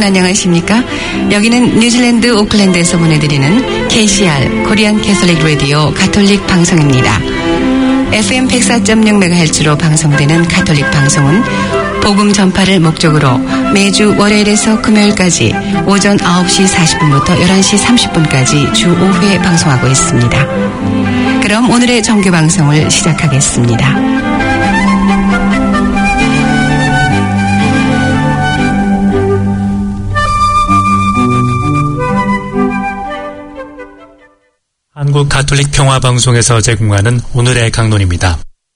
여러분 안녕하십니까? 여기는 뉴질랜드 오클랜드에서 보내드리는 KCR 코리안 캐톨릭 라디오 가톨릭 방송입니다. FM 104.6MHz로 방송되는 가톨릭 방송은 복음 전파를 목적으로 매주 월요일에서 금요일까지 오전 9시 40분부터 11시 30분까지 주 5회 방송하고 있습니다. 그럼 오늘의 정규 방송을 시작하겠습니다. 한국 가톨릭 평화방송에서 제공하는 오늘의 강론입니다.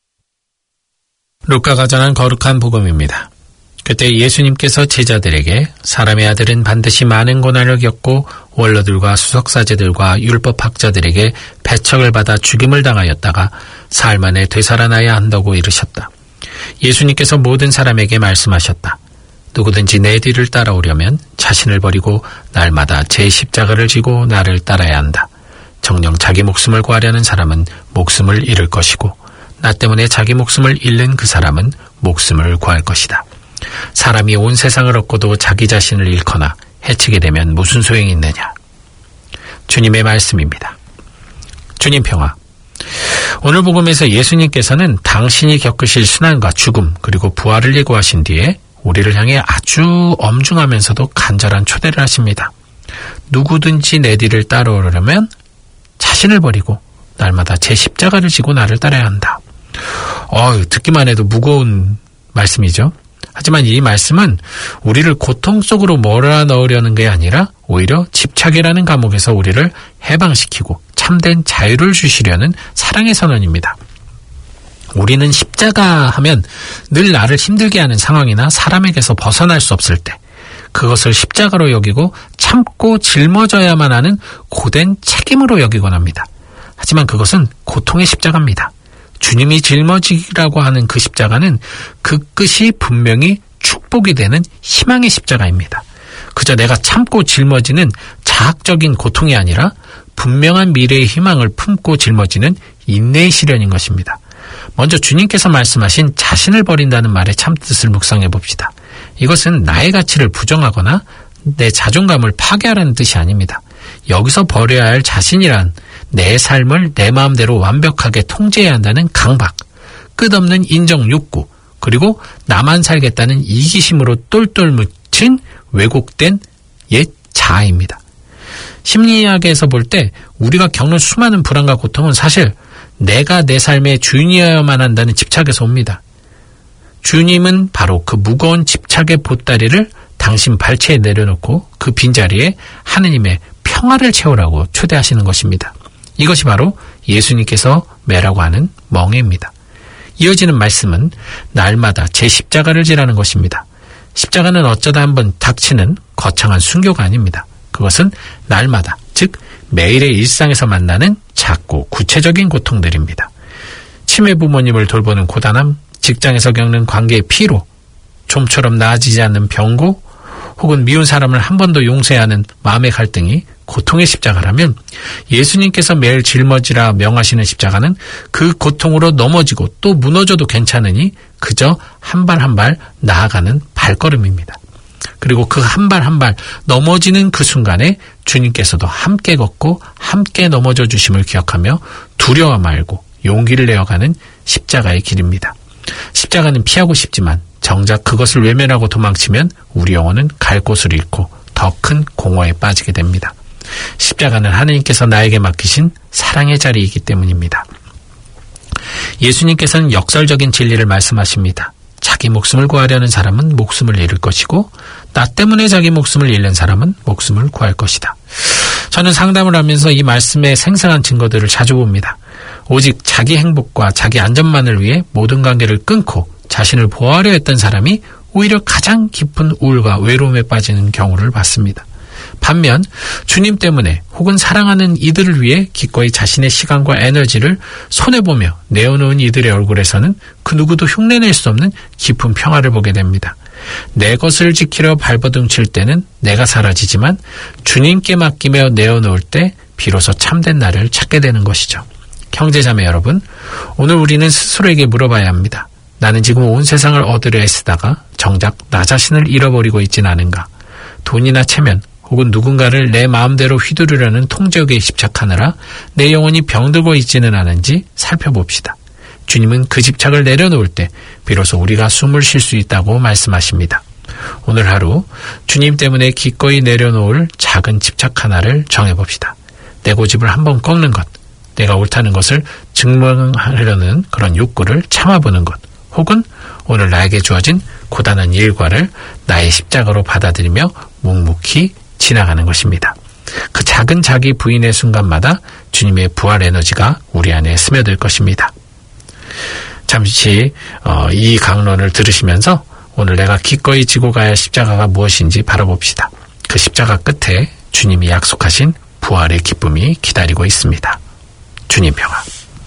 루카가 전한 거룩한 복음입니다. 그때 예수님께서 제자들에게 사람의 아들은 반드시 많은 고난을 겪고 원로들과 수석사제들과 율법학자들에게 배척을 받아 죽임을 당하였다가 사흘 만에 되살아나야 한다고 이르셨다. 예수님께서 모든 사람에게 말씀하셨다. 누구든지 내 뒤를 따라오려면 자신을 버리고 날마다 제 십자가를 지고 나를 따라야 한다. 정녕 자기 목숨을 구하려는 사람은 목숨을 잃을 것이고 나 때문에 자기 목숨을 잃는 그 사람은 목숨을 구할 것이다. 사람이 온 세상을 얻고도 자기 자신을 잃거나 해치게 되면 무슨 소용이 있느냐. 주님의 말씀입니다. 주님 평화. 오늘 복음에서 예수님께서는 당신이 겪으실 순환과 죽음 그리고 부활을 예고하신 뒤에 우리를 향해 아주 엄중하면서도 간절한 초대를 하십니다. 누구든지 내 뒤를 따라오려면 자신을 버리고 날마다 제 십자가를 지고 나를 따라야 한다. 듣기만 해도 무거운 말씀이죠. 하지만 이 말씀은 우리를 고통 속으로 몰아넣으려는 게 아니라 오히려 집착이라는 감옥에서 우리를 해방시키고 참된 자유를 주시려는 사랑의 선언입니다. 우리는 십자가 하면 늘 나를 힘들게 하는 상황이나 사람에게서 벗어날 수 없을 때 그것을 십자가로 여기고 참고 짊어져야만 하는 고된 책임으로 여기곤 합니다. 하지만 그것은 고통의 십자가입니다. 주님이 짊어지라고 하는 그 십자가는 그 끝이 분명히 축복이 되는 희망의 십자가입니다. 그저 내가 참고 짊어지는 자학적인 고통이 아니라 분명한 미래의 희망을 품고 짊어지는 인내의 시련인 것입니다. 먼저 주님께서 말씀하신 자신을 버린다는 말의 참뜻을 묵상해 봅시다. 이것은 나의 가치를 부정하거나 내 자존감을 파괴하라는 뜻이 아닙니다. 여기서 버려야 할 자신이란 내 삶을 내 마음대로 완벽하게 통제해야 한다는 강박, 끝없는 인정 욕구, 그리고 나만 살겠다는 이기심으로 똘똘 묻힌 왜곡된 옛 자아입니다. 심리학에서 볼 때 우리가 겪는 수많은 불안과 고통은 사실 내가 내 삶의 주인이어야만 한다는 집착에서 옵니다. 주님은 바로 그 무거운 집착의 보따리를 당신 발치에 내려놓고 그 빈자리에 하느님의 평화를 채우라고 초대하시는 것입니다. 이것이 바로 예수님께서 매라고 하는 멍에입니다. 이어지는 말씀은 날마다 제 십자가를 지라는 것입니다. 십자가는 어쩌다 한번 닥치는 거창한 순교가 아닙니다. 그것은 날마다, 즉 매일의 일상에서 만나는 작고 구체적인 고통들입니다. 치매 부모님을 돌보는 고단함, 직장에서 겪는 관계의 피로, 좀처럼 나아지지 않는 병고, 혹은 미운 사람을 한 번 더 용서해야 하는 마음의 갈등이 고통의 십자가라면 예수님께서 매일 짊어지라 명하시는 십자가는 그 고통으로 넘어지고 또 무너져도 괜찮으니 그저 한 발 한 발 나아가는 발걸음입니다. 그리고 그 한 발 한 발 넘어지는 그 순간에 주님께서도 함께 걷고 함께 넘어져 주심을 기억하며 두려워 말고 용기를 내어가는 십자가의 길입니다. 십자가는 피하고 싶지만 정작 그것을 외면하고 도망치면 우리 영혼은 갈 곳을 잃고 더 큰 공허에 빠지게 됩니다. 십자가는 하느님께서 나에게 맡기신 사랑의 자리이기 때문입니다. 예수님께서는 역설적인 진리를 말씀하십니다. 자기 목숨을 구하려는 사람은 목숨을 잃을 것이고 나 때문에 자기 목숨을 잃는 사람은 목숨을 구할 것이다. 저는 상담을 하면서 이 말씀의 생생한 증거들을 자주 봅니다. 오직 자기 행복과 자기 안전만을 위해 모든 관계를 끊고 자신을 보호하려 했던 사람이 오히려 가장 깊은 우울과 외로움에 빠지는 경우를 봤습니다. 반면 주님 때문에 혹은 사랑하는 이들을 위해 기꺼이 자신의 시간과 에너지를 손해보며 내어놓은 이들의 얼굴에서는 그 누구도 흉내낼 수 없는 깊은 평화를 보게 됩니다. 내 것을 지키려 발버둥 칠 때는 내가 사라지지만 주님께 맡기며 내어놓을 때 비로소 참된 나를 찾게 되는 것이죠. 형제자매 여러분, 오늘 우리는 스스로에게 물어봐야 합니다. 나는 지금 온 세상을 얻으려 애쓰다가 정작 나 자신을 잃어버리고 있진 않은가? 돈이나 체면 혹은 누군가를 내 마음대로 휘두르려는 통제욕에 집착하느라 내 영혼이 병들고 있지는 않은지 살펴봅시다. 주님은 그 집착을 내려놓을 때 비로소 우리가 숨을 쉴 수 있다고 말씀하십니다. 오늘 하루 주님 때문에 기꺼이 내려놓을 작은 집착 하나를 정해봅시다. 내 고집을 한번 꺾는 것, 내가 옳다는 것을 증명하려는 그런 욕구를 참아보는 것, 혹은 오늘 나에게 주어진 고단한 일과를 나의 십자가로 받아들이며 묵묵히 지나가는 것입니다. 그 작은 자기 부인의 순간마다 주님의 부활 에너지가 우리 안에 스며들 것입니다. 잠시 이 강론을 들으시면서 오늘 내가 기꺼이 지고 가야 할 십자가가 무엇인지 바라봅시다. 그 십자가 끝에 주님이 약속하신 부활의 기쁨이 기다리고 있습니다. 주님 평화.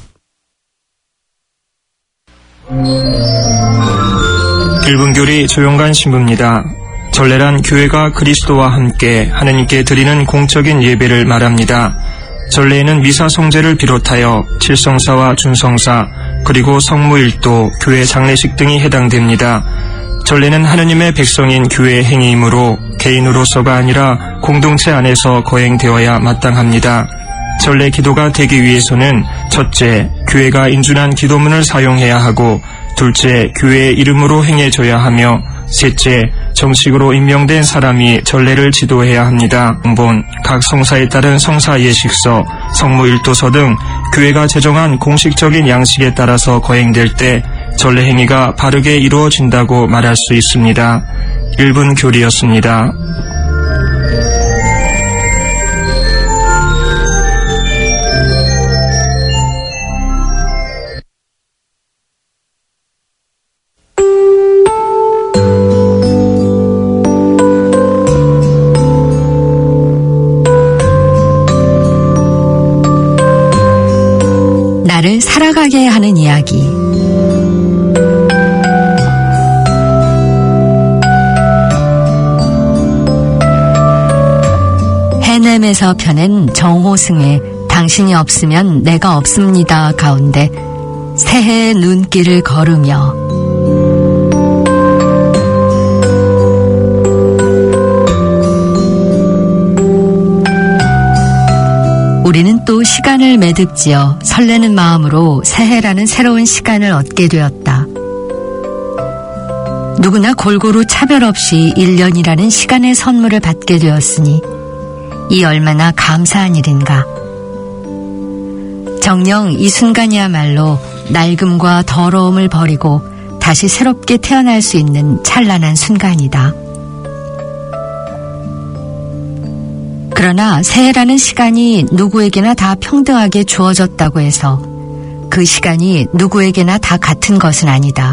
일분교리 조용관 신부입니다. 전례란 교회가 그리스도와 함께 하느님께 드리는 공적인 예배를 말합니다. 전례에는 미사 성제를 비롯하여 칠성사와 준성사 그리고 성무일도, 교회 장례식 등이 해당됩니다. 전례는 하느님의 백성인 교회의 행위이므로 개인으로서가 아니라 공동체 안에서 거행되어야 마땅합니다. 전례 기도가 되기 위해서는 첫째, 교회가 인준한 기도문을 사용해야 하고, 둘째, 교회의 이름으로 행해져야 하며, 셋째, 정식으로 임명된 사람이 전례를 지도해야 합니다. 본 각 성사에 따른 성사 예식서, 성무일도서 등 교회가 제정한 공식적인 양식에 따라서 거행될 때 전례 행위가 바르게 이루어진다고 말할 수 있습니다. 1분 교리였습니다. 나를 살아가게 하는 이야기. 해냄에서 펴낸 정호승의 당신이 없으면 내가 없습니다 가운데 새해의 눈길을 걸으며 우리는 또 시간을 매듭지어 설레는 마음으로 새해라는 새로운 시간을 얻게 되었다. 누구나 골고루 차별 없이 1년이라는 시간의 선물을 받게 되었으니 이 얼마나 감사한 일인가. 정녕 이 순간이야말로 낡음과 더러움을 버리고 다시 새롭게 태어날 수 있는 찬란한 순간이다. 그러나 새해라는 시간이 누구에게나 다 평등하게 주어졌다고 해서 그 시간이 누구에게나 다 같은 것은 아니다.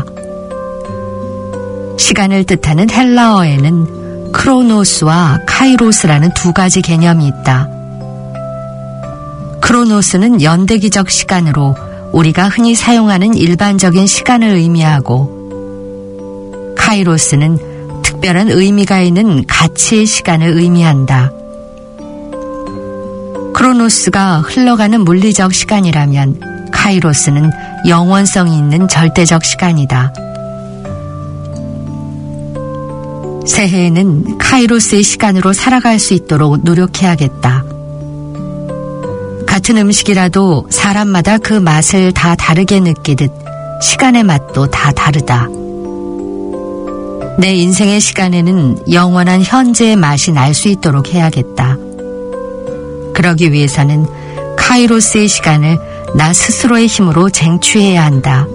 시간을 뜻하는 헬라어에는 크로노스와 카이로스라는 두 가지 개념이 있다. 크로노스는 연대기적 시간으로 우리가 흔히 사용하는 일반적인 시간을 의미하고, 카이로스는 특별한 의미가 있는 가치의 시간을 의미한다. 크로노스가 흘러가는 물리적 시간이라면 카이로스는 영원성이 있는 절대적 시간이다. 새해에는 카이로스의 시간으로 살아갈 수 있도록 노력해야겠다. 같은 음식이라도 사람마다 그 맛을 다 다르게 느끼듯 시간의 맛도 다 다르다. 내 인생의 시간에는 영원한 현재의 맛이 날 수 있도록 해야겠다. 그러기 위해서는 카이로스의 시간을 나 스스로의 힘으로 쟁취해야 한다.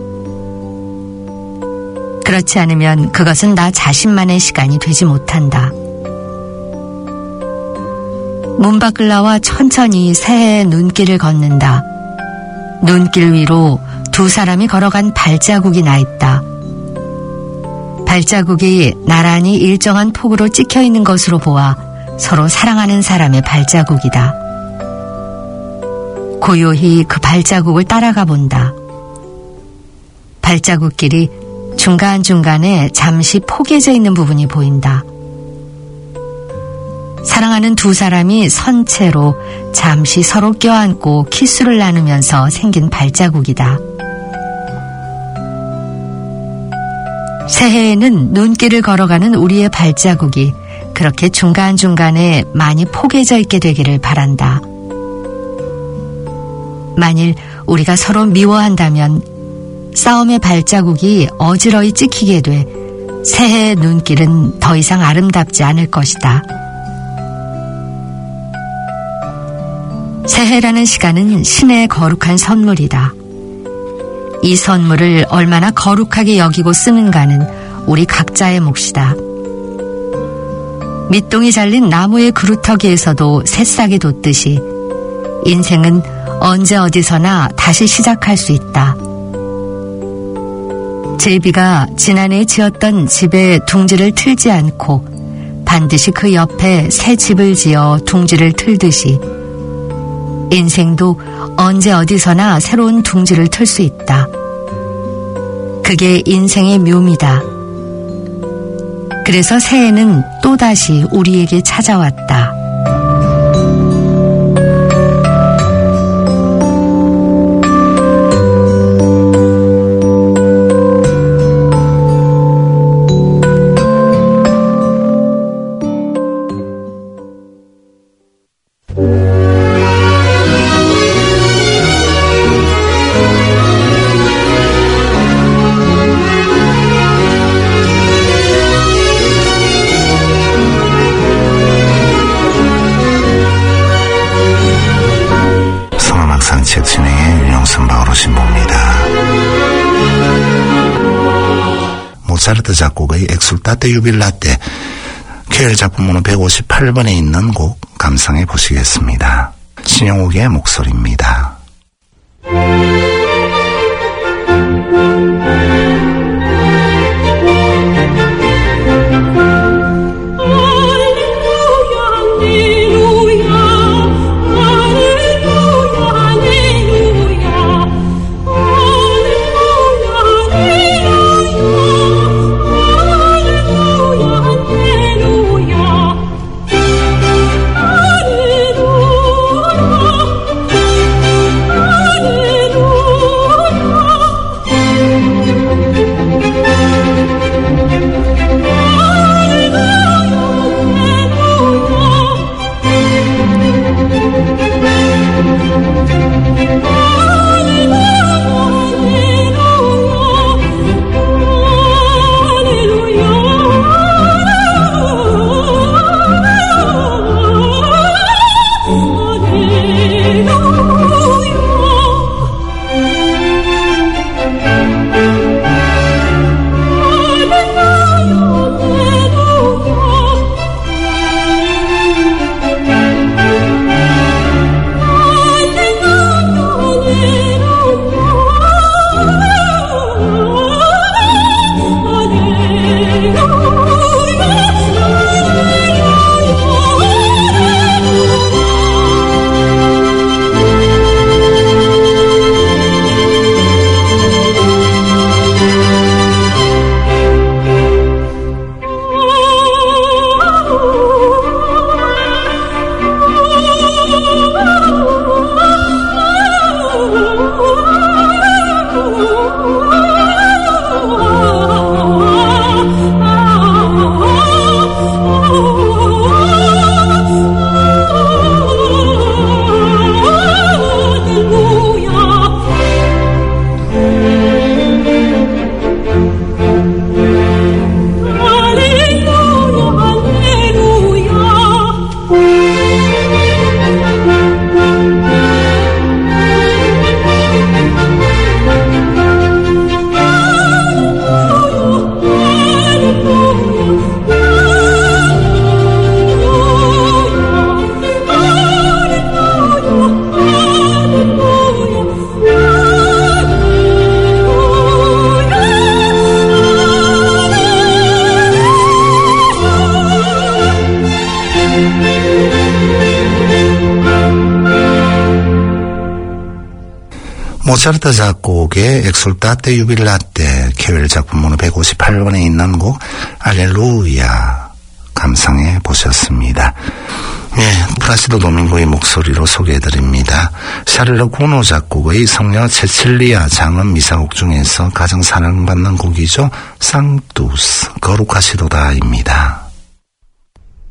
그렇지 않으면 그것은 나 자신만의 시간이 되지 못한다. 문 밖을 나와 천천히 새해의 눈길을 걷는다. 눈길 위로 두 사람이 걸어간 발자국이 나 있다. 발자국이 나란히 일정한 폭으로 찍혀 있는 것으로 보아 서로 사랑하는 사람의 발자국이다. 고요히 그 발자국을 따라가 본다. 발자국길이 중간중간에 잠시 포개져 있는 부분이 보인다. 사랑하는 두 사람이 선체로 잠시 서로 껴안고 키스를 나누면서 생긴 발자국이다. 새해에는 눈길을 걸어가는 우리의 발자국이 그렇게 중간중간에 많이 포개져 있게 되기를 바란다. 만일 우리가 서로 미워한다면 싸움의 발자국이 어지러이 찍히게 돼 새해의 눈길은 더 이상 아름답지 않을 것이다. 새해라는 시간은 신의 거룩한 선물이다. 이 선물을 얼마나 거룩하게 여기고 쓰는가는 우리 각자의 몫이다. 밑동이 잘린 나무의 그루터기에서도 새싹이 돋듯이 인생은 언제 어디서나 다시 시작할 수 있다. 제비가 지난해 지었던 집에 둥지를 틀지 않고 반드시 그 옆에 새 집을 지어 둥지를 틀듯이 인생도 언제 어디서나 새로운 둥지를 틀 수 있다. 그게 인생의 묘미다. 그래서 새해는 또다시 우리에게 찾아왔다. 모차르트 작곡의 엑술타테 유빌라테 쾌열 작품 번호 158번에 있는 곡 감상해 보시겠습니다. 신영욱의 목소리입니다. 모차르트 작곡의 엑술타테 유빌라테 쾌열 작품 번호 158번에 있는 곡 알렐루야 감상해 보셨습니다. 네, 플라시도 도밍고의 목소리로 소개해드립니다. 샤를로 고노 작곡의 성녀 체칠리아 장엄 미사곡 중에서 가장 사랑받는 곡이죠. 상투스 거룩하시도다입니다.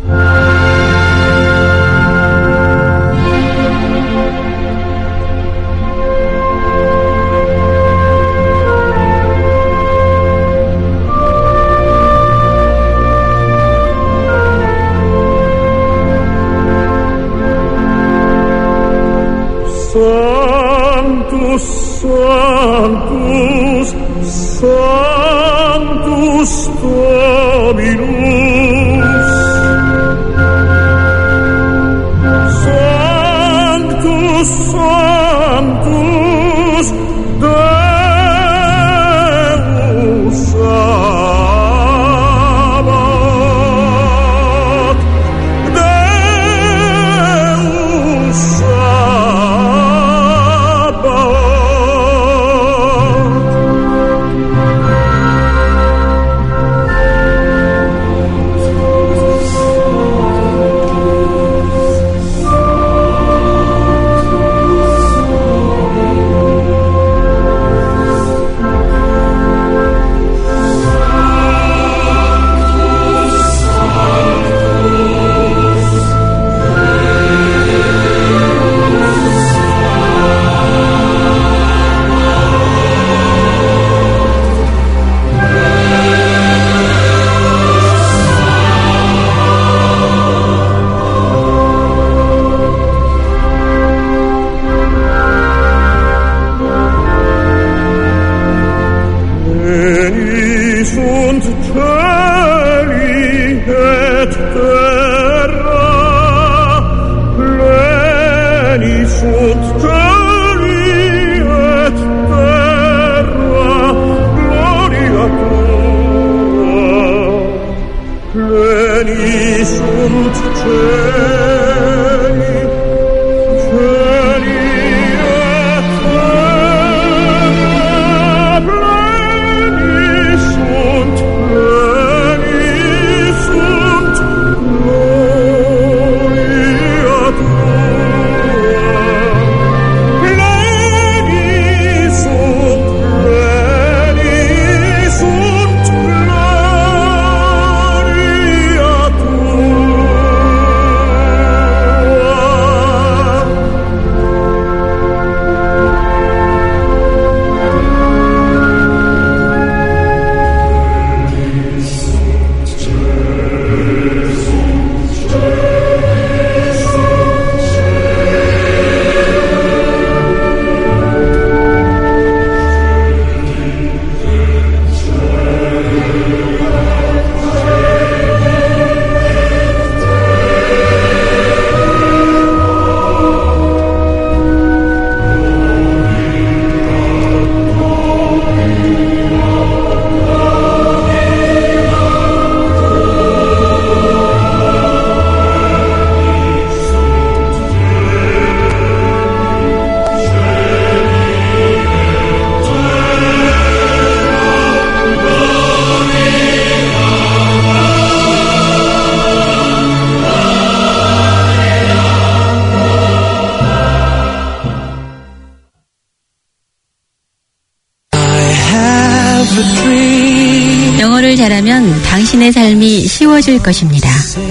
영어를 잘하면 당신의 삶이 쉬워질 것입니다.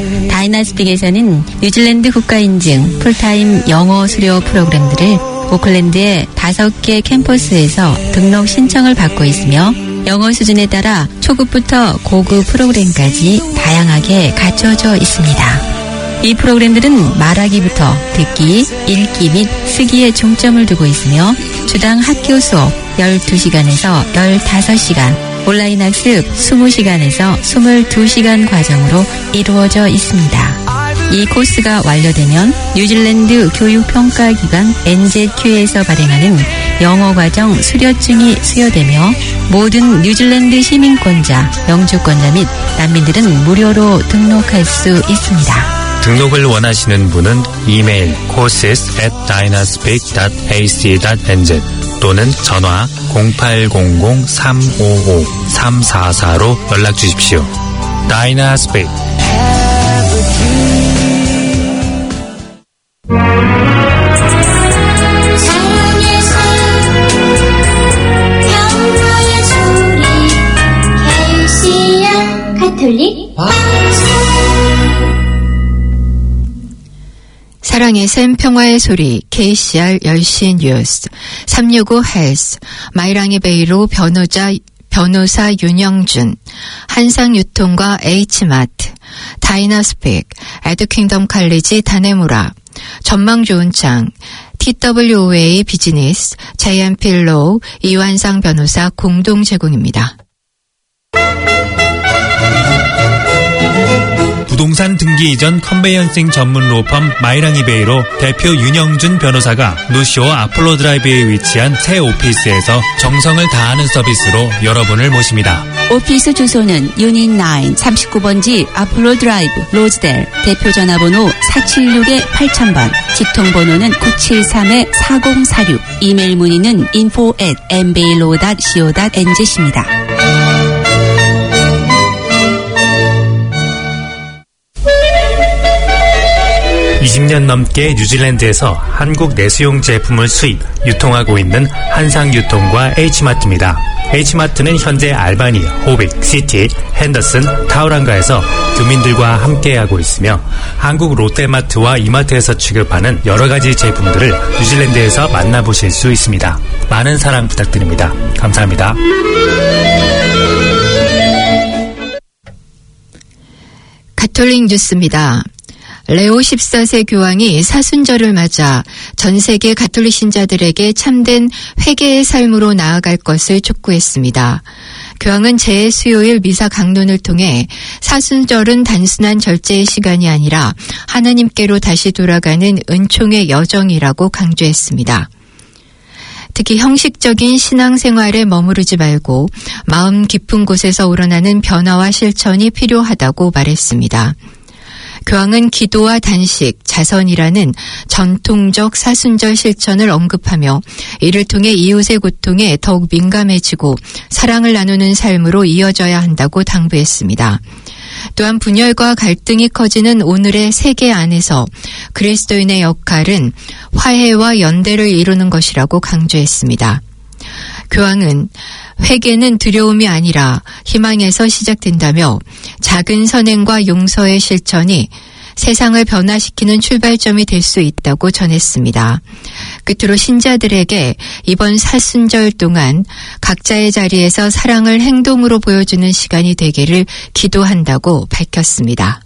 다이나스픽에서는 뉴질랜드 국가인증 풀타임 영어 수료 프로그램들을 오클랜드의 5개 캠퍼스에서 등록 신청을 받고 있으며 영어 수준에 따라 초급부터 고급 프로그램까지 다양하게 갖춰져 있습니다. 이 프로그램들은 말하기부터 듣기, 읽기 및 쓰기에 중점을 두고 있으며 주당 학교 수업 12시간에서 15시간, 온라인 학습 20시간에서 22시간 과정으로 이루어져 있습니다. 이 코스가 완료되면 뉴질랜드 교육평가기관 NZQ에서 발행하는 영어과정 수료증이 수여되며 모든 뉴질랜드 시민권자, 영주권자 및 난민들은 무료로 등록할 수 있습니다. 등록을 원하시는 분은 이메일 courses@dynaspeak.ac.nz 또는 전화 0800-355-344로 연락 주십시오. 다이나스픽 가톨릭 방송 세상의 샘 평화의 소리 KCR 10시 뉴스 365 헬스 마이랑이 베이로 변호사 윤영준 한상유통과 H마트 다이나스픽 에듀킹덤 칼리지 다네무라 전망 좋은 창 TWOA 비즈니스 JM필로우 이완상 변호사 공동 제공입니다. 부동산 등기 이전 컨베이언싱 전문 로펌 마이랑이베이로 대표 윤영준 변호사가 노시오 아폴로 드라이브에 위치한 새 오피스에서 정성을 다하는 서비스로 여러분을 모십니다. 오피스 주소는 유닛 9 39번지 아폴로 드라이브 로즈델 대표 전화번호 476-8000번 직통번호는 973-4046 이메일 문의는 info@mbailo.co.nz입니다. 20년 넘게 뉴질랜드에서 한국 내수용 제품을 수입, 유통하고 있는 한상유통과 H마트입니다. H마트는 현재 알바니, 호빅, 시티, 핸더슨, 타우랑가에서 교민들과 함께하고 있으며 한국 롯데마트와 이마트에서 취급하는 여러가지 제품들을 뉴질랜드에서 만나보실 수 있습니다. 많은 사랑 부탁드립니다. 감사합니다. 가톨릭 뉴스입니다. 레오 14세 교황이 사순절을 맞아 전 세계 가톨릭 신자들에게 참된 회개의 삶으로 나아갈 것을 촉구했습니다. 교황은 제 수요일 미사 강론을 통해 사순절은 단순한 절제의 시간이 아니라 하나님께로 다시 돌아가는 은총의 여정이라고 강조했습니다. 특히 형식적인 신앙생활에 머무르지 말고 마음 깊은 곳에서 우러나는 변화와 실천이 필요하다고 말했습니다. 교황은 기도와 단식, 자선이라는 전통적 사순절 실천을 언급하며 이를 통해 이웃의 고통에 더욱 민감해지고 사랑을 나누는 삶으로 이어져야 한다고 당부했습니다. 또한 분열과 갈등이 커지는 오늘의 세계 안에서 그리스도인의 역할은 화해와 연대를 이루는 것이라고 강조했습니다. 교황은 회개는 두려움이 아니라 희망에서 시작된다며 작은 선행과 용서의 실천이 세상을 변화시키는 출발점이 될 수 있다고 전했습니다. 끝으로 신자들에게 이번 사순절 동안 각자의 자리에서 사랑을 행동으로 보여주는 시간이 되기를 기도한다고 밝혔습니다.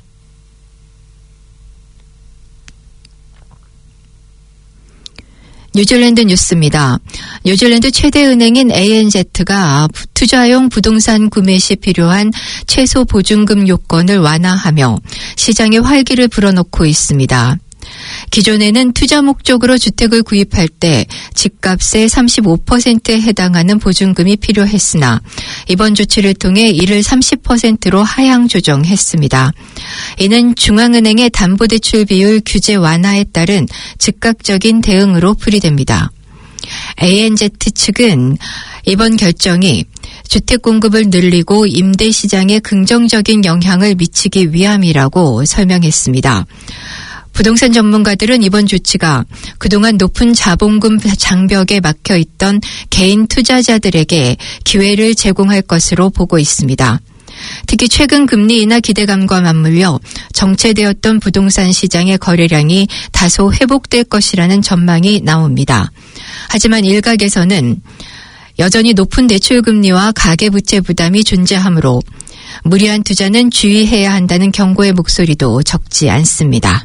뉴질랜드 뉴스입니다. 뉴질랜드 최대 은행인 ANZ가 투자용 부동산 구매 시 필요한 최소 보증금 요건을 완화하며 시장에 활기를 불어넣고 있습니다. 기존에는 투자 목적으로 주택을 구입할 때 집값의 35%에 해당하는 보증금이 필요했으나 이번 조치를 통해 이를 30%로 하향 조정했습니다. 이는 중앙은행의 담보대출 비율 규제 완화에 따른 즉각적인 대응으로 풀이됩니다. ANZ 측은 이번 결정이 주택 공급을 늘리고 임대 시장에 긍정적인 영향을 미치기 위함이라고 설명했습니다. 부동산 전문가들은 이번 조치가 그동안 높은 자본금 장벽에 막혀있던 개인 투자자들에게 기회를 제공할 것으로 보고 있습니다. 특히 최근 금리 인하 기대감과 맞물려 정체되었던 부동산 시장의 거래량이 다소 회복될 것이라는 전망이 나옵니다. 하지만 일각에서는 여전히 높은 대출금리와 가계부채 부담이 존재하므로 무리한 투자는 주의해야 한다는 경고의 목소리도 적지 않습니다.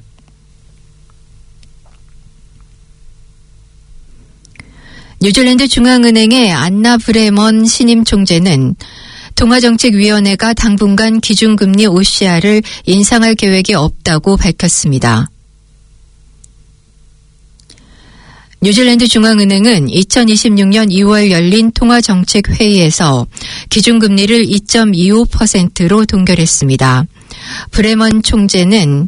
뉴질랜드 중앙은행의 안나 브레먼 신임 총재는 통화정책위원회가 당분간 기준금리 OCR을 인상할 계획이 없다고 밝혔습니다. 뉴질랜드 중앙은행은 2026년 2월 열린 통화정책회의에서 기준금리를 2.25%로 동결했습니다. 브레먼 총재는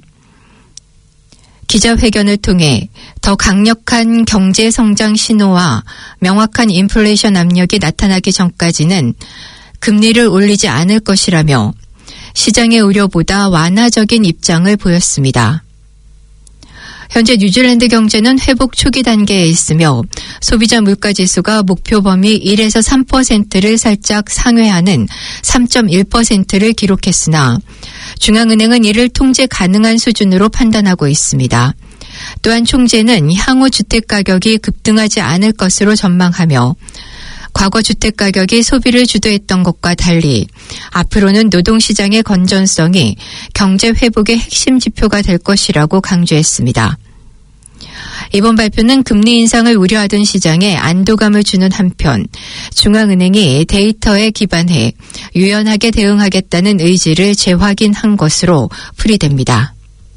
기자회견을 통해 더 강력한 경제성장 신호와 명확한 인플레이션 압력이 나타나기 전까지는 금리를 올리지 않을 것이라며 시장의 우려보다 완화적인 입장을 보였습니다. 현재 뉴질랜드 경제는 회복 초기 단계에 있으며 소비자 물가지수가 목표 범위 1에서 3%를 살짝 상회하는 3.1%를 기록했으나 중앙은행은 이를 통제 가능한 수준으로 판단하고 있습니다. 또한 총재는 향후 주택가격이 급등하지 않을 것으로 전망하며 과거 주택가격이 소비를 주도했던 것과 달리 앞으로는 노동시장의 건전성이 경제 회복의 핵심 지표가 될 것이라고 강조했습니다. 이번 발표는 금리 인상을 우려하던 시장에 안도감을 주는 한편 중앙은행이 데이터에 기반해 유연하게 대응하겠다는 의지를 재확인한 것으로 풀이됩니다.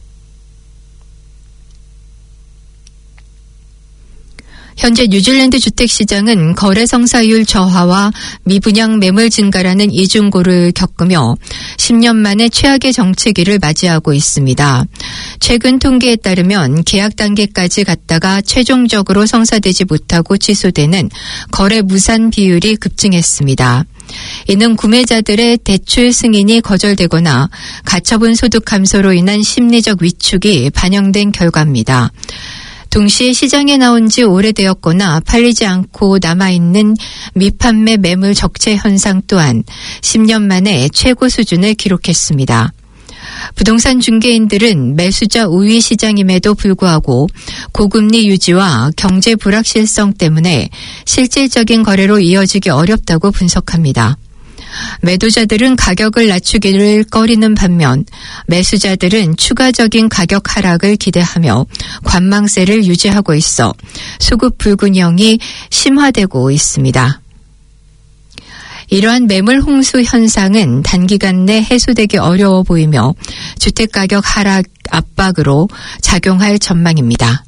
현재 뉴질랜드 주택시장은 거래 성사율 저하와 미분양 매물 증가라는 이중고를 겪으며 10년 만에 최악의 정체기를 맞이하고 있습니다. 최근 통계에 따르면 계약 단계까지 갔다가 최종적으로 성사되지 못하고 취소되는 거래 무산 비율이 급증했습니다. 이는 구매자들의 대출 승인이 거절되거나 가처분 소득 감소로 인한 심리적 위축이 반영된 결과입니다. 동시에 시장에 나온 지 오래되었거나 팔리지 않고 남아있는 미판매 매물 적체 현상 또한 10년 만에 최고 수준을 기록했습니다. 부동산 중개인들은 매수자 우위 시장임에도 불구하고 고금리 유지와 경제 불확실성 때문에 실질적인 거래로 이어지기 어렵다고 분석합니다. 매도자들은 가격을 낮추기를 꺼리는 반면 매수자들은 추가적인 가격 하락을 기대하며 관망세를 유지하고 있어 수급 불균형이 심화되고 있습니다. 이러한 매물 홍수 현상은 단기간 내 해소되기 어려워 보이며 주택가격 하락 압박으로 작용할 전망입니다.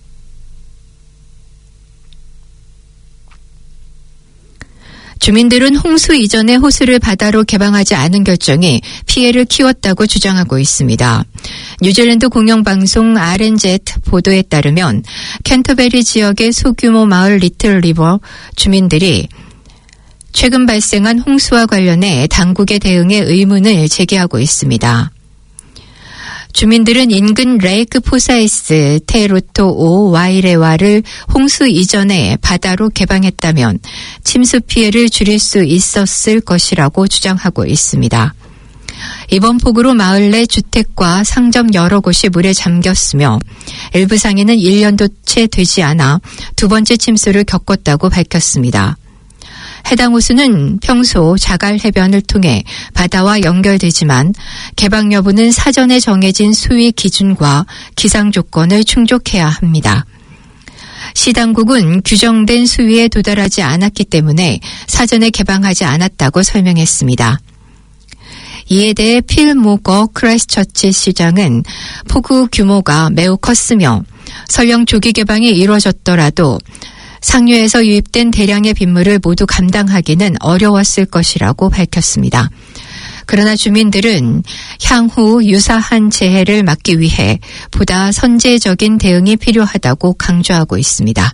주민들은 홍수 이전에 호수를 바다로 개방하지 않은 결정이 피해를 키웠다고 주장하고 있습니다. 뉴질랜드 공영방송 RNZ 보도에 따르면 캔터베리 지역의 소규모 마을 리틀 리버 주민들이 최근 발생한 홍수와 관련해 당국의 대응에 의문을 제기하고 있습니다. 주민들은 인근 레이크 포사이스 테로토 오 와이레와를 홍수 이전에 바다로 개방했다면 침수 피해를 줄일 수 있었을 것이라고 주장하고 있습니다. 이번 폭우로 마을 내 주택과 상점 여러 곳이 물에 잠겼으며 일부 상인은 1년도 채 되지 않아 두 번째 침수를 겪었다고 밝혔습니다. 해당 호수는 평소 자갈 해변을 통해 바다와 연결되지만 개방 여부는 사전에 정해진 수위 기준과 기상 조건을 충족해야 합니다. 시 당국은 규정된 수위에 도달하지 않았기 때문에 사전에 개방하지 않았다고 설명했습니다. 이에 대해 필 모거 크라이스트처치 시장은 폭우 규모가 매우 컸으며 설령 조기 개방이 이루어졌더라도 상류에서 유입된 대량의 빗물을 모두 감당하기는 어려웠을 것이라고 밝혔습니다. 그러나 주민들은 향후 유사한 재해를 막기 위해 보다 선제적인 대응이 필요하다고 강조하고 있습니다.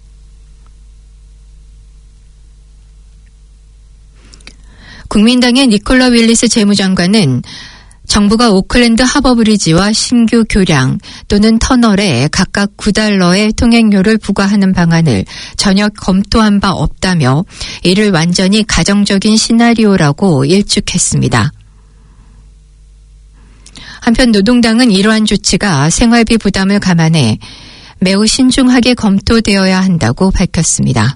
국민당의 니콜라 윌리스 재무장관은 정부가 오클랜드 하버브리지와 신규 교량 또는 터널에 각각 $9의 통행료를 부과하는 방안을 전혀 검토한 바 없다며 이를 완전히 가정적인 시나리오라고 일축했습니다. 한편 노동당은 이러한 조치가 생활비 부담을 감안해 매우 신중하게 검토되어야 한다고 밝혔습니다.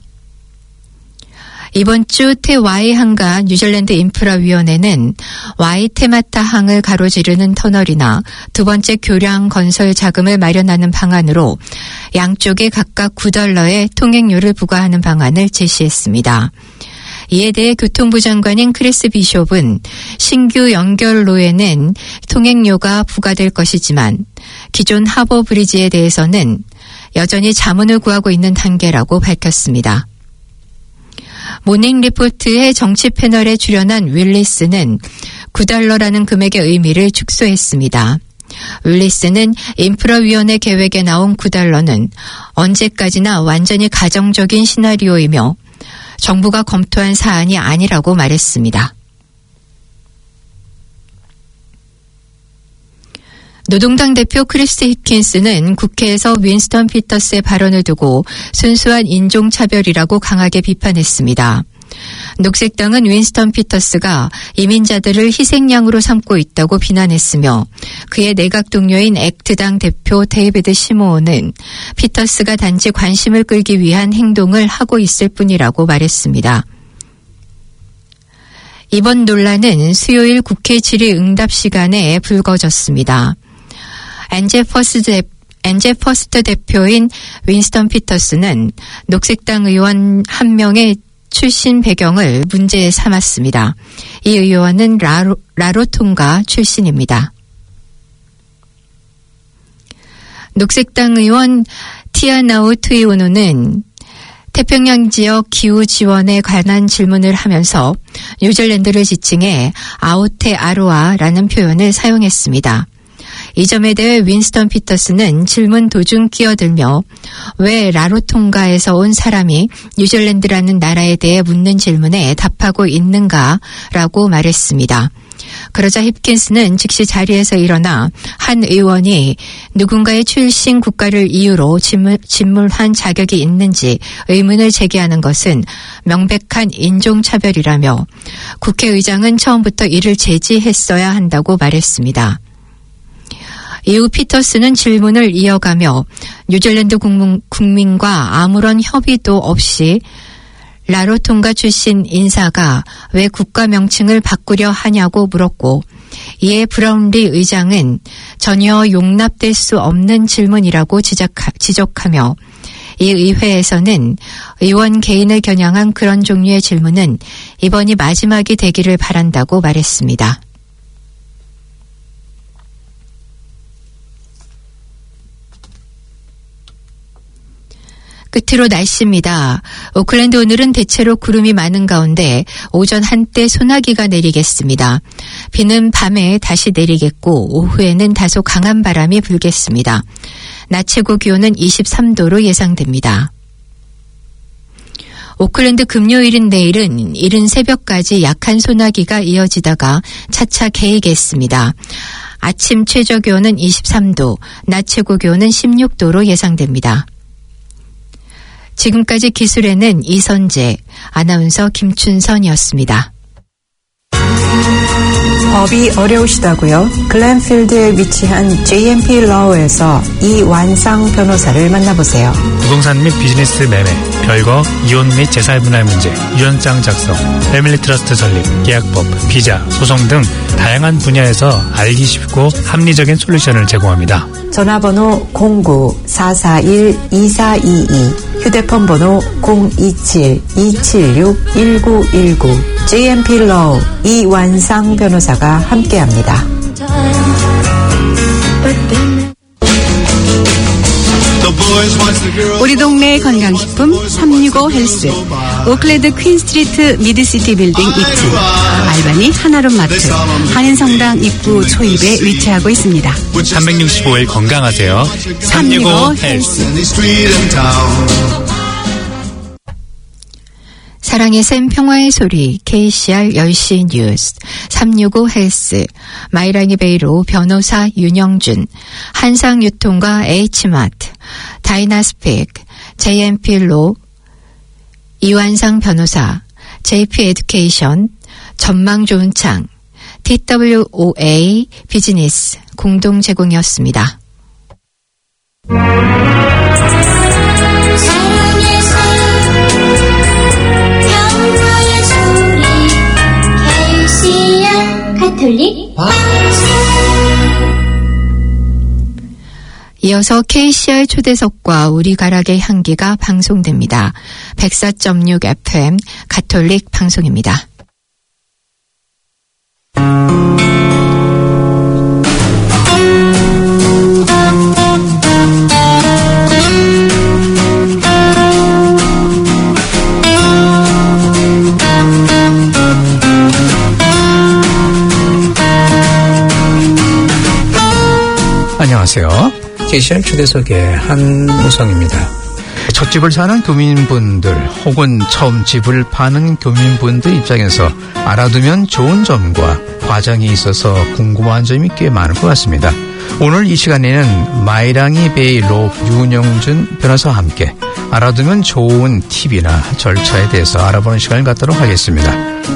이번 주 태와이항과 뉴질랜드 인프라위원회는 와이테마타항을 가로지르는 터널이나 두 번째 교량 건설 자금을 마련하는 방안으로 양쪽에 각각 $9의 통행료를 부과하는 방안을 제시했습니다. 이에 대해 교통부 장관인 크리스 비숍은 신규 연결로에는 통행료가 부과될 것이지만 기존 하버 브리지에 대해서는 여전히 자문을 구하고 있는 단계라고 밝혔습니다. 모닝 리포트의 정치 패널에 출연한 윌리스는 $9라는 금액의 의미를 축소했습니다. 윌리스는 인프라위원회 계획에 나온 $9는 언제까지나 완전히 가정적인 시나리오이며 정부가 검토한 사안이 아니라고 말했습니다. 노동당 대표 크리스 히킨스는 국회에서 윈스턴 피터스의 발언을 두고 순수한 인종차별이라고 강하게 비판했습니다. 녹색당은 윈스턴 피터스가 이민자들을 희생양으로 삼고 있다고 비난했으며 그의 내각 동료인 액트당 대표 데이비드 시모어는 피터스가 단지 관심을 끌기 위한 행동을 하고 있을 뿐이라고 말했습니다. 이번 논란은 수요일 국회 질의응답 시간에 불거졌습니다. 엔제 퍼스트 대표인 윈스턴 피터스는 녹색당 의원 한 명의 출신 배경을 문제 삼았습니다. 이 의원은 라로통가 출신입니다. 녹색당 의원 티아나우 투이오노는 태평양 지역 기후 지원에 관한 질문을 하면서 뉴질랜드를 지칭해 아오테 아로아라는 표현을 사용했습니다. 이 점에 대해 윈스턴 피터스는 질문 도중 끼어들며 왜 라로통가에서 온 사람이 뉴질랜드라는 나라에 대해 묻는 질문에 답하고 있는가라고 말했습니다. 그러자 힙킨스는 즉시 자리에서 일어나 한 의원이 누군가의 출신 국가를 이유로 진물한 자격이 있는지 의문을 제기하는 것은 명백한 인종차별이라며 국회의장은 처음부터 이를 제지했어야 한다고 말했습니다. 이후 피터스는 질문을 이어가며 뉴질랜드 국민과 아무런 협의도 없이 라로통가 출신 인사가 왜 국가 명칭을 바꾸려 하냐고 물었고 이에 브라운리 의장은 전혀 용납될 수 없는 질문이라고 지적하며 이 의회에서는 의원 개인을 겨냥한 그런 종류의 질문은 이번이 마지막이 되기를 바란다고 말했습니다. 끝으로 날씨입니다. 오클랜드 오늘은 대체로 구름이 많은 가운데 오전 한때 소나기가 내리겠습니다. 비는 밤에 다시 내리겠고 오후에는 다소 강한 바람이 불겠습니다. 낮 최고 기온은 23도로 예상됩니다. 오클랜드 금요일인 내일은 이른 새벽까지 약한 소나기가 이어지다가 차차 개이겠습니다. 아침 최저 기온은 23도, 낮 최고 기온은 16도로 예상됩니다. 지금까지 기술에는 이선재, 아나운서 김춘선이었습니다. 법이 어려우시다고요? 글렌필드에 위치한 JMP 러우에서 이완상 변호사를 만나보세요. 부동산 및 비즈니스 매매, 별거, 이혼 및 재산분할 문제, 유언장 작성, 패밀리 트러스트 설립, 계약법, 비자, 소송 등 다양한 분야에서 알기 쉽고 합리적인 솔루션을 제공합니다. 전화번호 09-441-2422, 휴대폰 번호 027-276-1919, JMP 러우 이완상 변호사가 함께합니다. 우리 동네 건강식품 365 헬스, 오클랜드 퀸스트리트 미드시티 빌딩 2층, 알바니 하나룸 마트, 한인성당 입구 초입에 위치하고 있습니다. 365일 건강하세요. 365 헬스. 사랑의 샘 평화의 소리 KCR 10시 뉴스 365 헬스 마이라니 베이로 변호사 윤영준 한상유통과 H마트 다이나스픽 JMP 로 이완상 변호사 JP 에듀케이션 전망 좋은 창 TWOA 비즈니스 공동 제공이었습니다. 가톨릭 이어서 KCR 초대석과 우리 가락의 향기가 방송됩니다. 104.6 FM 가톨릭 방송입니다. 안녕하세요. KCR 초대석의 한우성입니다. 첫 집을 사는 교민분들 혹은 처음 집을 파는 교민분들 입장에서 알아두면 좋은 점과 과정이 있어서 궁금한 점이 꽤 많을 것 같습니다. 오늘 이 시간에는 마이랑이 베이로 윤영준 변호사와 함께 알아두면 좋은 팁이나 절차에 대해서 알아보는 시간을 갖도록 하겠습니다.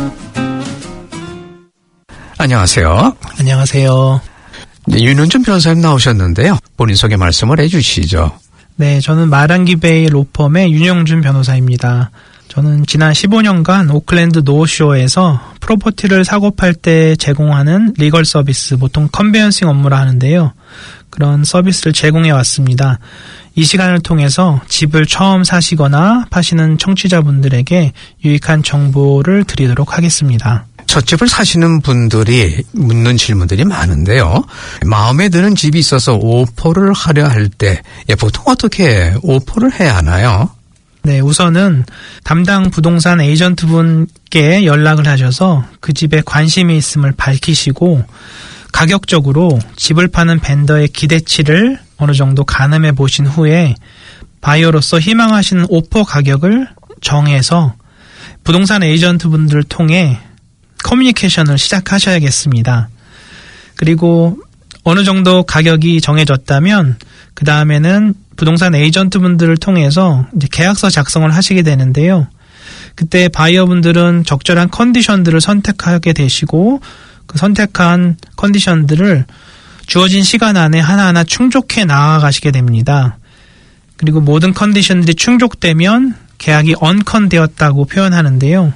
안녕하세요. 안녕하세요. 네, 윤영준 변호사님 나오셨는데요. 본인 소개 말씀을 해주시죠. 네, 저는 마이랑이 베이 로펌의 윤영준 변호사입니다. 저는 지난 15년간 오클랜드 노쇼에서 프로퍼티를 사고 팔 때 제공하는 리걸 서비스, 보통 컨베이언싱 업무를 하는데요. 그런 서비스를 제공해 왔습니다. 이 시간을 통해서 집을 처음 사시거나 파시는 청취자분들에게 유익한 정보를 드리도록 하겠습니다. 첫 집을 사시는 분들이 묻는 질문들이 많은데요. 마음에 드는 집이 있어서 오퍼를 하려 할 때 보통 어떻게 오퍼를 해야 하나요? 네, 우선은 담당 부동산 에이전트 분께 연락을 하셔서 그 집에 관심이 있음을 밝히시고 가격적으로 집을 파는 벤더의 기대치를 어느 정도 가늠해 보신 후에 바이어로서 희망하시는 오퍼 가격을 정해서 부동산 에이전트 분들을 통해 커뮤니케이션을 시작하셔야겠습니다. 그리고 어느 정도 가격이 정해졌다면 그 다음에는 부동산 에이전트 분들을 통해서 이제 계약서 작성을 하시게 되는데요. 그때 바이어 분들은 적절한 컨디션들을 선택하게 되시고 그 선택한 컨디션들을 주어진 시간 안에 하나하나 충족해 나아가시게 됩니다. 그리고 모든 컨디션들이 충족되면 계약이 언컨되었다고 표현하는데요.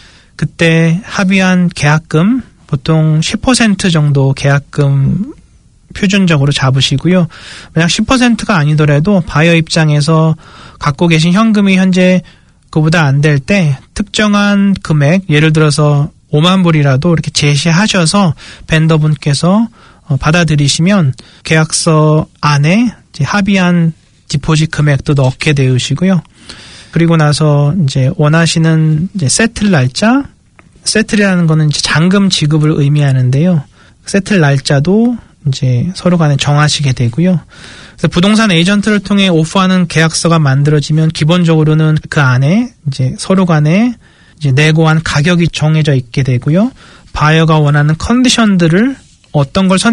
그때 합의한 계약금, 보통 10% 정도 계약금 표준적으로 잡으시고요. 만약 10%가 아니더라도 바이어 입장에서 갖고 계신 현금이 현재 그보다 안 될 때 특정한 금액, 예를 들어서 5만 불이라도 이렇게 제시하셔서 벤더분께서 받아들이시면 계약서 안에 이제 합의한 디포짓 금액도 넣게 되시고요. 그리고 나서 이제 원하시는 이제 세틀 날짜, 세틀이라는 거는 이제 잔금 지급을 의미하는데요. 세틀 날짜도 이제 서로 간에 정하시게 되고요. 그래서 부동산 에이전트를 통해 오퍼하는 계약서가 만들어지면 기본적으로는 그 안에 이제 서로 간에 이제 내고한 가격이 정해져 있게 되고요. 바이어가 원하는 컨디션들을 어떤 걸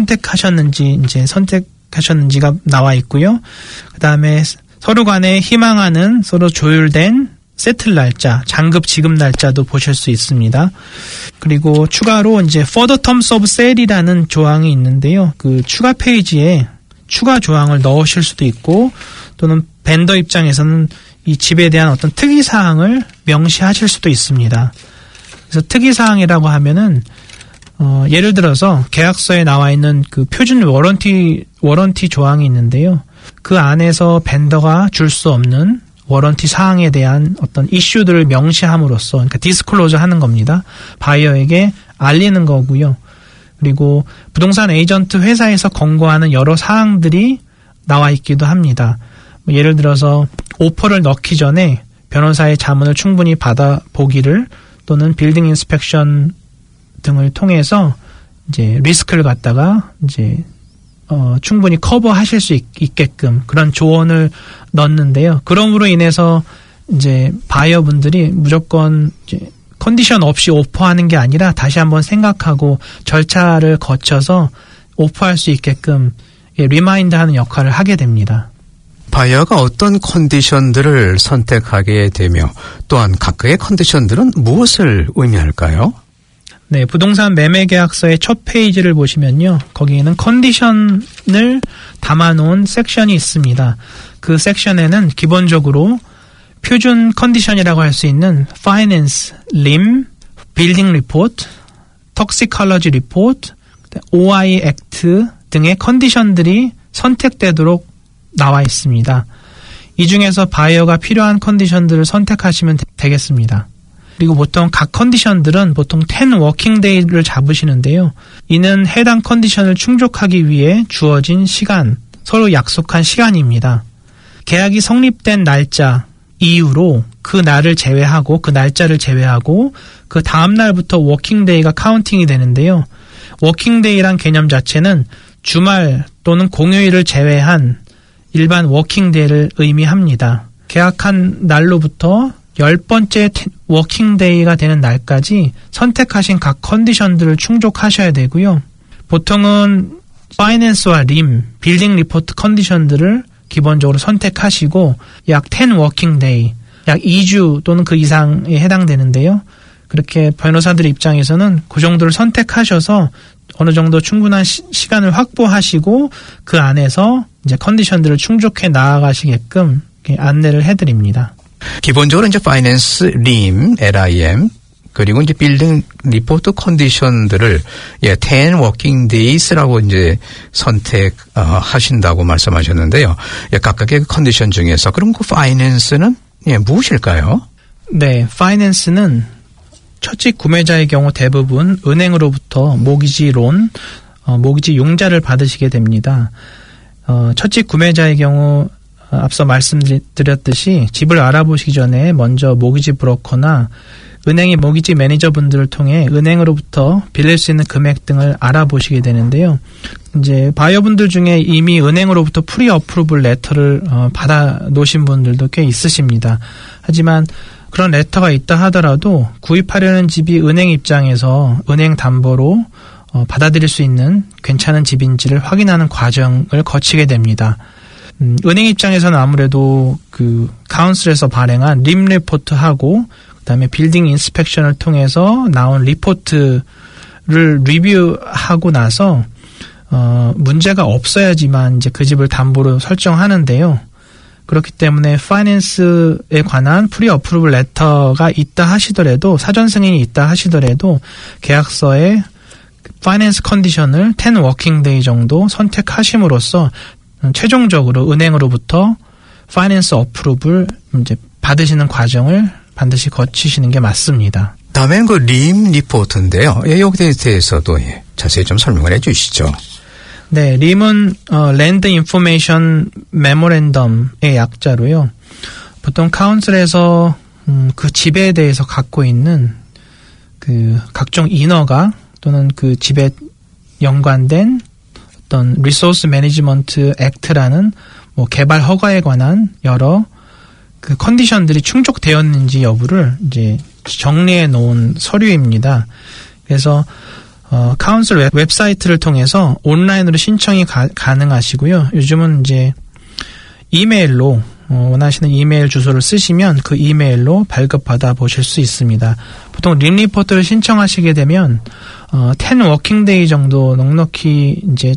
선택하셨는지가 나와 있고요. 그 다음에 서로 간에 희망하는 서로 조율된 세틀 날짜, 잔금 지급 날짜도 보실 수 있습니다. 그리고 추가로 이제 Further Terms of Sale이라는 조항이 있는데요. 그 추가 페이지에 추가 조항을 넣으실 수도 있고 또는 벤더 입장에서는 이 집에 대한 어떤 특이사항을 명시하실 수도 있습니다. 그래서 특이사항이라고 하면은 예를 들어서 계약서에 나와 있는 그 표준 워런티 조항이 있는데요. 그 안에서 벤더가 줄 수 없는 워런티 사항에 대한 어떤 이슈들을 명시함으로써, 그러니까 디스클로저 하는 겁니다. 바이어에게 알리는 거고요. 그리고 부동산 에이전트 회사에서 권고하는 여러 사항들이 나와 있기도 합니다. 예를 들어서 오퍼를 넣기 전에 변호사의 자문을 충분히 받아보기를 또는 빌딩 인스펙션 등을 통해서 이제 리스크를 갖다가 이제 충분히 커버하실 수 있게끔 그런 조언을 넣는데요. 그럼으로 인해서 이제 바이어분들이 무조건 이제 컨디션 없이 오퍼하는 게 아니라 다시 한번 생각하고 절차를 거쳐서 오퍼할 수 있게끔 리마인드하는 역할을 하게 됩니다. 바이어가 어떤 컨디션들을 선택하게 되며 또한 각각의 컨디션들은 무엇을 의미할까요? 네, 부동산 매매 계약서의 첫 페이지를 보시면요. 거기에는 컨디션을 담아놓은 섹션이 있습니다. 그 섹션에는 기본적으로 표준 컨디션이라고 할 수 있는 파이낸스, 림, 빌딩 리포트, 톡시컬러지 리포트, OI 액트 등의 컨디션들이 선택되도록 나와 있습니다. 이 중에서 바이어가 필요한 컨디션들을 선택하시면 되겠습니다. 그리고 보통 각 컨디션들은 보통 10 워킹데이를 잡으시는데요. 이는 해당 컨디션을 충족하기 위해 주어진 시간, 서로 약속한 시간입니다. 계약이 성립된 날짜 이후로 그 날짜를 제외하고 그 다음 날부터 워킹데이가 카운팅이 되는데요. 워킹데이란 개념 자체는 주말 또는 공휴일을 제외한 일반 워킹데이를 의미합니다. 계약한 날로부터 10번째 워킹데이가 되는 날까지 선택하신 각 컨디션들을 충족하셔야 되고요. 보통은 파이낸스와 림, 빌딩 리포트 컨디션들을 기본적으로 선택하시고 약 10 워킹 데이, 약 2주 또는 그 이상에 해당되는데요. 그렇게 변호사들 입장에서는 그 정도를 선택하셔서 어느 정도 충분한 시간을 확보하시고 그 안에서 이제 컨디션들을 충족해 나아가시게끔 안내를 해드립니다. 기본적으로 이제 파이낸스, 림, LIM, 그리고 이제 빌딩 리포트 컨디션들을 10 워킹 데이스라고 이제 선택하신다고 말씀하셨는데요. 각각의 컨디션 중에서 그럼 그 파이낸스는 무엇일까요? 네, 파이낸스는 첫집 구매자의 경우 대부분 은행으로부터 모기지 론, 모기지 융자를 받으시게 됩니다. 첫집 구매자의 경우 앞서 말씀드렸듯이 집을 알아보시기 전에 먼저 모기지 브로커나 은행의 모기지 매니저분들을 통해 은행으로부터 빌릴 수 있는 금액 등을 알아보시게 되는데요. 이제 바이어분들 중에 이미 은행으로부터 프리 어프루블 레터를 받아 놓으신 분들도 꽤 있으십니다. 하지만 그런 레터가 있다 하더라도 구입하려는 집이 은행 입장에서 은행 담보로 받아들일 수 있는 괜찮은 집인지를 확인하는 과정을 거치게 됩니다. 은행 입장에서는 아무래도 그 카운슬에서 발행한 림 리포트하고 그다음에 빌딩 인스펙션을 통해서 나온 리포트를 리뷰하고 나서 문제가 없어야지만 이제 그 집을 담보로 설정하는데요. 그렇기 때문에 파이낸스에 관한 프리 어프루블 레터가 있다 하시더라도 사전 승인이 있다 하시더라도 계약서에 파이낸스 컨디션을 10 워킹 데이 정도 선택하심으로써 최종적으로 은행으로부터 파이낸스 어프루블 이제 받으시는 과정을 반드시 거치시는 게 맞습니다. 다음엔 그 림 리포트인데요. 여기에 대해서도 자세히 좀 설명을 해 주시죠. 네, 림은 랜드 인포메이션 메모랜덤의 약자로요. 보통 카운슬에서 그 집에 대해서 갖고 있는 그 각종 인허가 또는 그 집에 연관된 어떤 리소스 매니지먼트 액트라는 뭐 개발 허가에 관한 여러 그 컨디션들이 충족되었는지 여부를 이제 정리해 놓은 서류입니다. 그래서 카운슬 웹사이트를 통해서 온라인으로 신청이 가능하시고요. 요즘은 이제 이메일로 원하시는 이메일 주소를 쓰시면 그 이메일로 발급받아 보실 수 있습니다. 보통 림 리포트를 신청하시게 되면 10 워킹 데이 정도 넉넉히 이제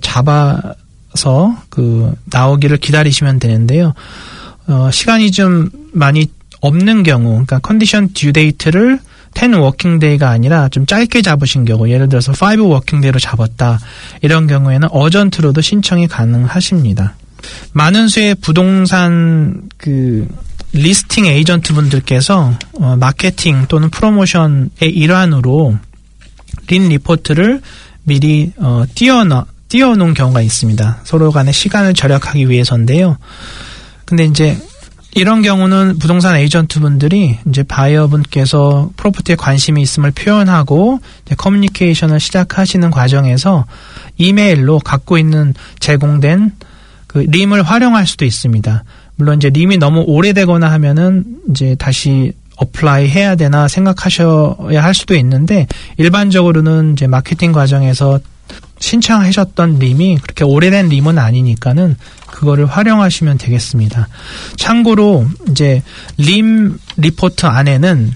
잡아서 그 나오기를 기다리시면 되는데요. 시간이 좀 많이 없는 경우, 그러니까 컨디션 듀 데이트를 10 워킹 데이가 아니라 좀 짧게 잡으신 경우, 예를 들어서 5 워킹 데이로 잡았다. 이런 경우에는 어전트로도 신청이 가능하십니다. 많은 수의 부동산 그 리스팅 에이전트 분들께서 마케팅 또는 프로모션의 일환으로 림 리포트를 미리 띄워놓은 경우가 있습니다. 서로 간의 시간을 절약하기 위해서인데요. 근데 이제 이런 경우는 부동산 에이전트 분들이 이제 바이어분께서 프로퍼티에 관심이 있음을 표현하고 이제 커뮤니케이션을 시작하시는 과정에서 이메일로 갖고 있는 제공된 그 림을 활용할 수도 있습니다. 물론 이제 림이 너무 오래되거나 하면은 이제 다시 어플라이 해야 되나 생각하셔야 할 수도 있는데 일반적으로는 이제 마케팅 과정에서 신청하셨던 림이 그렇게 오래된 림은 아니니까는 그거를 활용하시면 되겠습니다. 참고로 이제 림 리포트 안에는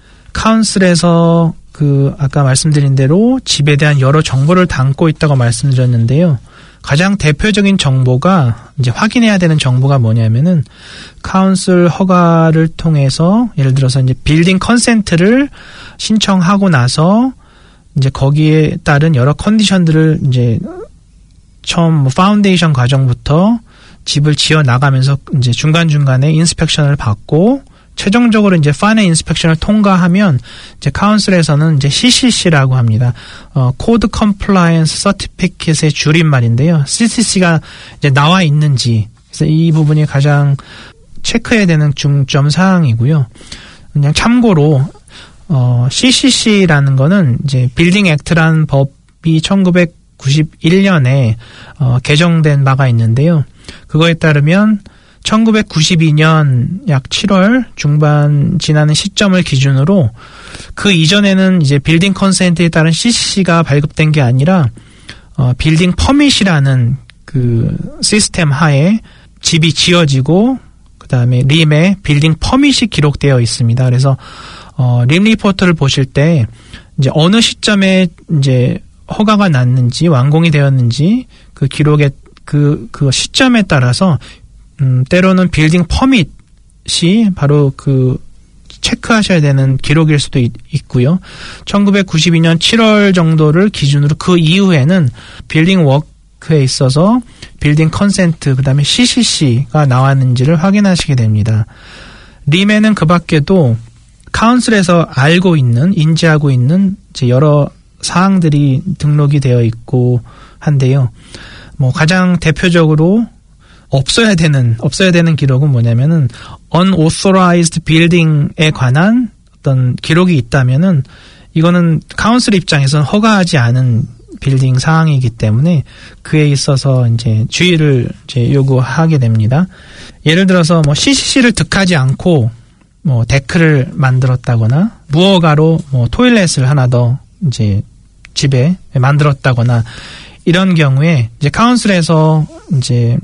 카운슬에서 그 아까 말씀드린 대로 집에 대한 여러 정보를 담고 있다고 말씀드렸는데요. 가장 대표적인 정보가 이제 확인해야 되는 정보가 뭐냐면은 카운슬 허가를 통해서 예를 들어서 이제 빌딩 컨센트를 신청하고 나서 이제 거기에 따른 여러 컨디션들을 이제 처음 파운데이션 과정부터 집을 지어 나가면서 이제 중간중간에 인스펙션을 받고 최종적으로 이제 파이널 인스펙션을 통과하면 이제 카운슬에서는 이제 CCC라고 합니다. 코드 컴플라이언스 서티피켓의 줄임말인데요. CCC가 이제 나와 있는지 그래서 이 부분이 가장 체크해야 되는 중점 사항이고요. 그냥 참고로 CCC라는 거는 이제 빌딩 액트라는 법이 1991년에 개정된 바가 있는데요. 그거에 따르면 1992년 약 7월 중반 지나는 시점을 기준으로 그 이전에는 이제 빌딩 컨센트에 따른 CCC가 발급된 게 아니라 빌딩 퍼밋이라는 그 시스템 하에 집이 지어지고 그다음에 림에 빌딩 퍼밋이 기록되어 있습니다. 그래서 림 리포트를 보실 때 이제 어느 시점에 이제 허가가 났는지 완공이 되었는지 그 기록의 그 시점에 따라서 때로는 빌딩 퍼밋이 바로 그 체크하셔야 되는 기록일 수도 있고요. 1992년 7월 정도를 기준으로 그 이후에는 빌딩 워크에 있어서 빌딩 컨센트 그다음에 CCC가 나왔는지를 확인하시게 됩니다. 림에는 그 밖에도 카운슬에서 인지하고 있는 이제 여러 사항들이 등록이 되어 있고 한데요. 뭐 가장 대표적으로 없어야 되는 기록은 뭐냐면은 unauthorized building에 관한 어떤 기록이 있다면은 이거는 카운슬 입장에서는 허가하지 않은 빌딩 사항이기 때문에 그에 있어서 이제 주의를 이제 요구하게 됩니다. 예를 들어서 뭐 CCC를 득하지 않고 뭐 데크를 만들었다거나 무허가로 뭐 토일렛을 하나 더 이제 집에 만들었다거나 이런 경우에 이제 카운슬에서 이제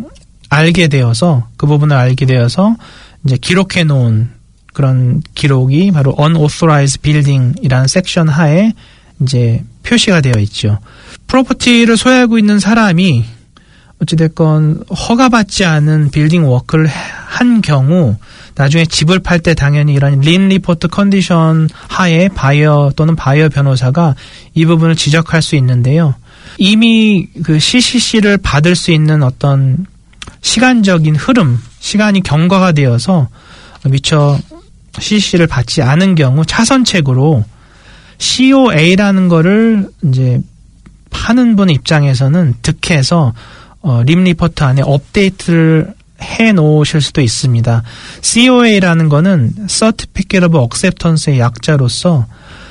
그 부분을 알게 되어서 이제 기록해 놓은 그런 기록이 바로 unauthorized building이라는 섹션 하에 이제 표시가 되어 있죠. 프로퍼티를 소유하고 있는 사람이 어찌됐건 허가받지 않은 빌딩 워크를 한 경우 나중에 집을 팔 때 당연히 이런 린 리포트 컨디션 하에 바이어 또는 바이어 변호사가 이 부분을 지적할 수 있는데요. 이미 그 CCC를 받을 수 있는 어떤 시간적인 시간이 경과가 되어서 미처 CCC를 받지 않은 경우 차선책으로 COA라는 거를 이제 하는 분 입장에서는 득해서 림 리포트 안에 업데이트를 해 놓으실 수도 있습니다. COA라는 거는 Certificate of Acceptance의 약자로서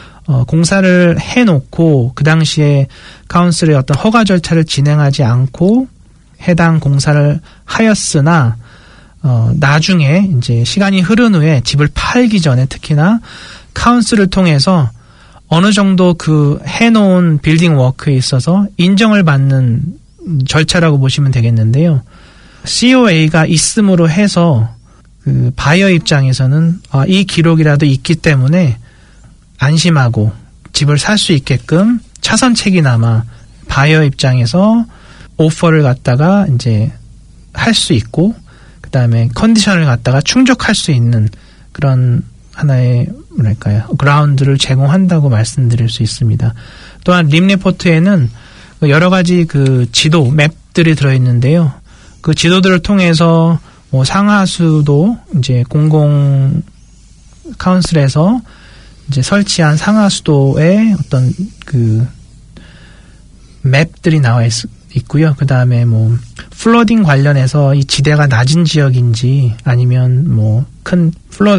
공사를 해 놓고 그 당시에 카운슬의 어떤 허가 절차를 진행하지 않고 해당 공사를 하였으나 나중에 이제 시간이 흐른 후에 집을 팔기 전에 특히나 카운슬을 통해서 어느 정도 그 해놓은 빌딩 워크에 있어서 인정을 받는 절차라고 보시면 되겠는데요. COA가 있음으로 해서 그 바이어 입장에서는 이 기록이라도 있기 때문에 안심하고 집을 살 수 있게끔 차선책이나마 바이어 입장에서 오퍼를 갖다가 이제 할 수 있고 그 다음에 컨디션을 갖다가 충족할 수 있는 그런 하나의 그라운드를 제공한다고 말씀드릴 수 있습니다. 또한 림 리포트에는 여러 가지 그 지도 맵들이 들어있는데요. 그 지도들을 통해서 뭐 상하수도 이제 공공 카운슬에서 이제 설치한 상하수도의 어떤 그 맵들이 나와 있고요. 그 다음에 뭐 플러딩 관련해서 이 지대가 낮은 지역인지 아니면 뭐 큰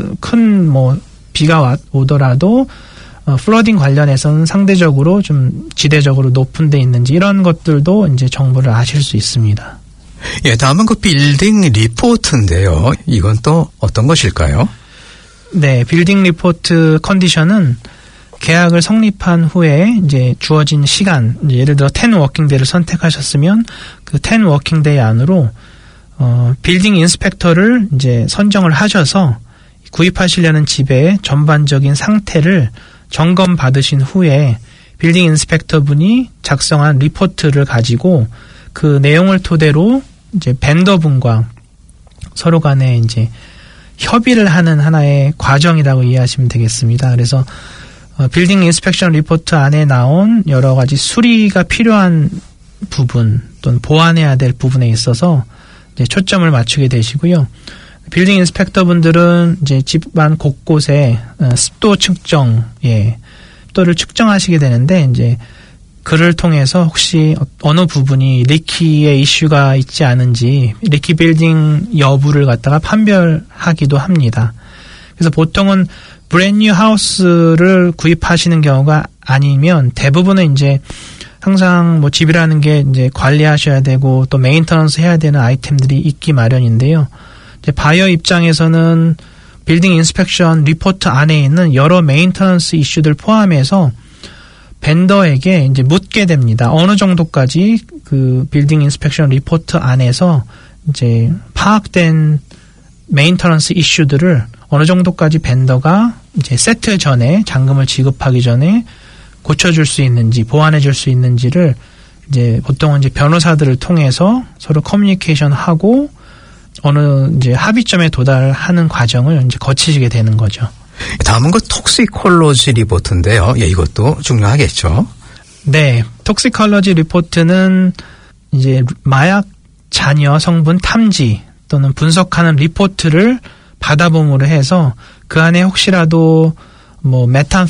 비가 오더라도 플러딩 관련해서는 상대적으로 좀 지대적으로 높은 데 있는지 이런 것들도 이제 정보를 아실 수 있습니다. 예, 다음은 그 빌딩 리포트인데요. 이건 또 어떤 것일까요? 네, 빌딩 리포트 컨디션은 계약을 성립한 후에 이제 주어진 시간, 예를 들어 10 워킹데이를 선택하셨으면 그 10 워킹데이 안으로 빌딩 인스펙터를 이제 선정을 하셔서 구입하시려는 집의 전반적인 상태를 점검 받으신 후에 빌딩 인스펙터 분이 작성한 리포트를 가지고 그 내용을 토대로 이제 벤더 분과 서로 간에 이제 협의를 하는 하나의 과정이라고 이해하시면 되겠습니다. 그래서 빌딩 인스펙션 리포트 안에 나온 여러 가지 수리가 필요한 부분 또는 보완해야 될 부분에 있어서 이제 초점을 맞추게 되시고요. 빌딩 인스펙터 분들은 이제 집안 곳곳에 습도 습도를 측정하시게 되는데 이제 그를 통해서 혹시 어느 부분이 리키의 이슈가 있지 않은지 리키 빌딩 여부를 갖다가 판별하기도 합니다. 그래서 보통은 브랜뉴 하우스를 구입하시는 경우가 아니면 대부분은 이제 항상 뭐 집이라는 게 이제 관리하셔야 되고 또 메인터넌스 해야 되는 아이템들이 있기 마련인데요. 이제 바이어 입장에서는 빌딩 인스펙션 리포트 안에 있는 여러 메인터넌스 이슈들 포함해서 벤더에게 이제 묻게 됩니다. 어느 정도까지 그 빌딩 인스펙션 리포트 안에서 이제 파악된 메인터넌스 이슈들을 어느 정도까지 벤더가 이제 세틀 전에 잔금을 지급하기 전에 고쳐줄 수 있는지 보완해줄 수 있는지를 이제 보통은 이제 변호사들을 통해서 서로 커뮤니케이션 하고 어느 이제 합의점에 도달하는 과정을 이제 거치게 되는 거죠. 다음은 그 톡시콜로지 리포트인데요. 예, 이것도 중요하겠죠. 네, 톡시콜로지 리포트는 이제 마약 잔여 성분 탐지 또는 분석하는 리포트를 받아봄으로 해서 그 안에 혹시라도 뭐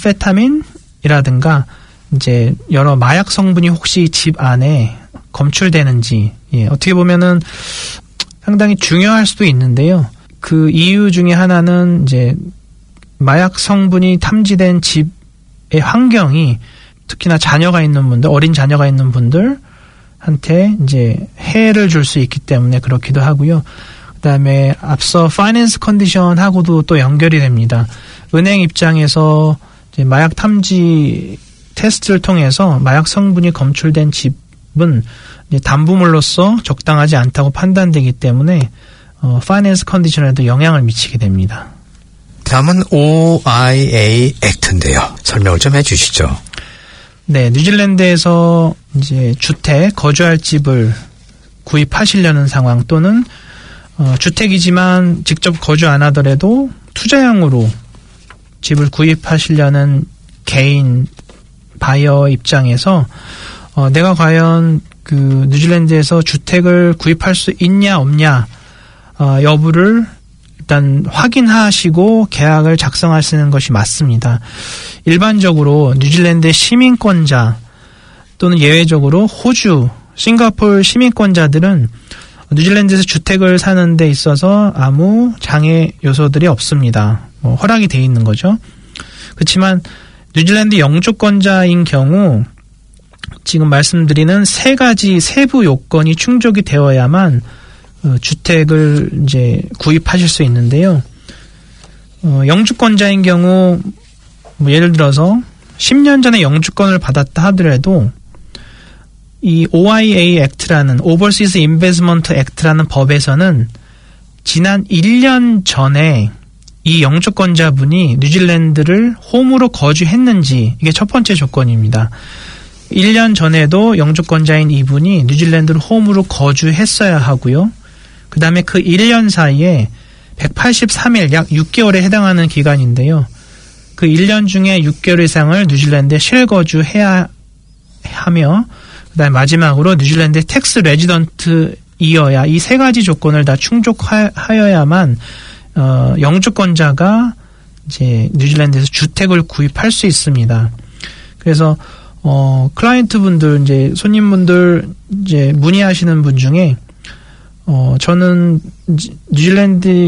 메탄페타민이라든가 이제 여러 마약 성분이 혹시 집 안에 검출되는지, 예, 어떻게 보면은 상당히 중요할 수도 있는데요. 그 이유 중에 하나는 이제 마약 성분이 탐지된 집의 환경이 특히나 자녀가 있는 분들, 어린 자녀가 있는 분들한테 이제 해를 줄 수 있기 때문에 그렇기도 하고요. 그다음에 앞서 파이낸스 컨디션하고도 또 연결이 됩니다. 은행 입장에서 이제 마약 탐지 테스트를 통해서 마약 성분이 검출된 집은 이제 담보물로서 적당하지 않다고 판단되기 때문에 파이낸스 컨디션에도 영향을 미치게 됩니다. 다음은 OIA 액트인데요. 설명을 좀 해주시죠. 네, 뉴질랜드에서 이제 주택, 거주할 집을 구입하시려는 상황 또는 주택이지만 직접 거주 안 하더라도 투자용으로 집을 구입하시려는 개인 바이어 입장에서 내가 과연 그 뉴질랜드에서 주택을 구입할 수 있냐 없냐 여부를 일단 확인하시고 계약을 작성하시는 것이 맞습니다. 일반적으로 뉴질랜드 시민권자 또는 예외적으로 호주, 싱가포르 시민권자들은 뉴질랜드에서 주택을 사는 데 있어서 아무 장애 요소들이 없습니다. 허락이 돼 있는 거죠. 그렇지만 뉴질랜드 영주권자인 경우 지금 말씀드리는 세 가지 세부 요건이 충족이 되어야만 주택을 이제 구입하실 수 있는데요. 영주권자인 경우 뭐 예를 들어서 10년 전에 영주권을 받았다 하더라도 이 OIA 액트라는 Overseas Investment Act라는 법에서는 지난 1년 전에 이 영주권자분이 뉴질랜드를 홈으로 거주했는지 이게 첫 번째 조건입니다. 1년 전에도 영주권자인 이분이 뉴질랜드를 홈으로 거주했어야 하고요. 그 다음에 그 1년 사이에 183일, 약 6개월에 해당하는 기간인데요. 그 1년 중에 6개월 이상을 뉴질랜드에 실거주해야 하며 그 다음에 마지막으로 뉴질랜드의 텍스 레지던트이어야 이 세 가지 조건을 다 충족하여야만 영주권자가 이제 뉴질랜드에서 주택을 구입할 수 있습니다. 그래서 클라이언트 분들 이제 손님분들 이제 문의하시는 분 중에 저는 뉴질랜드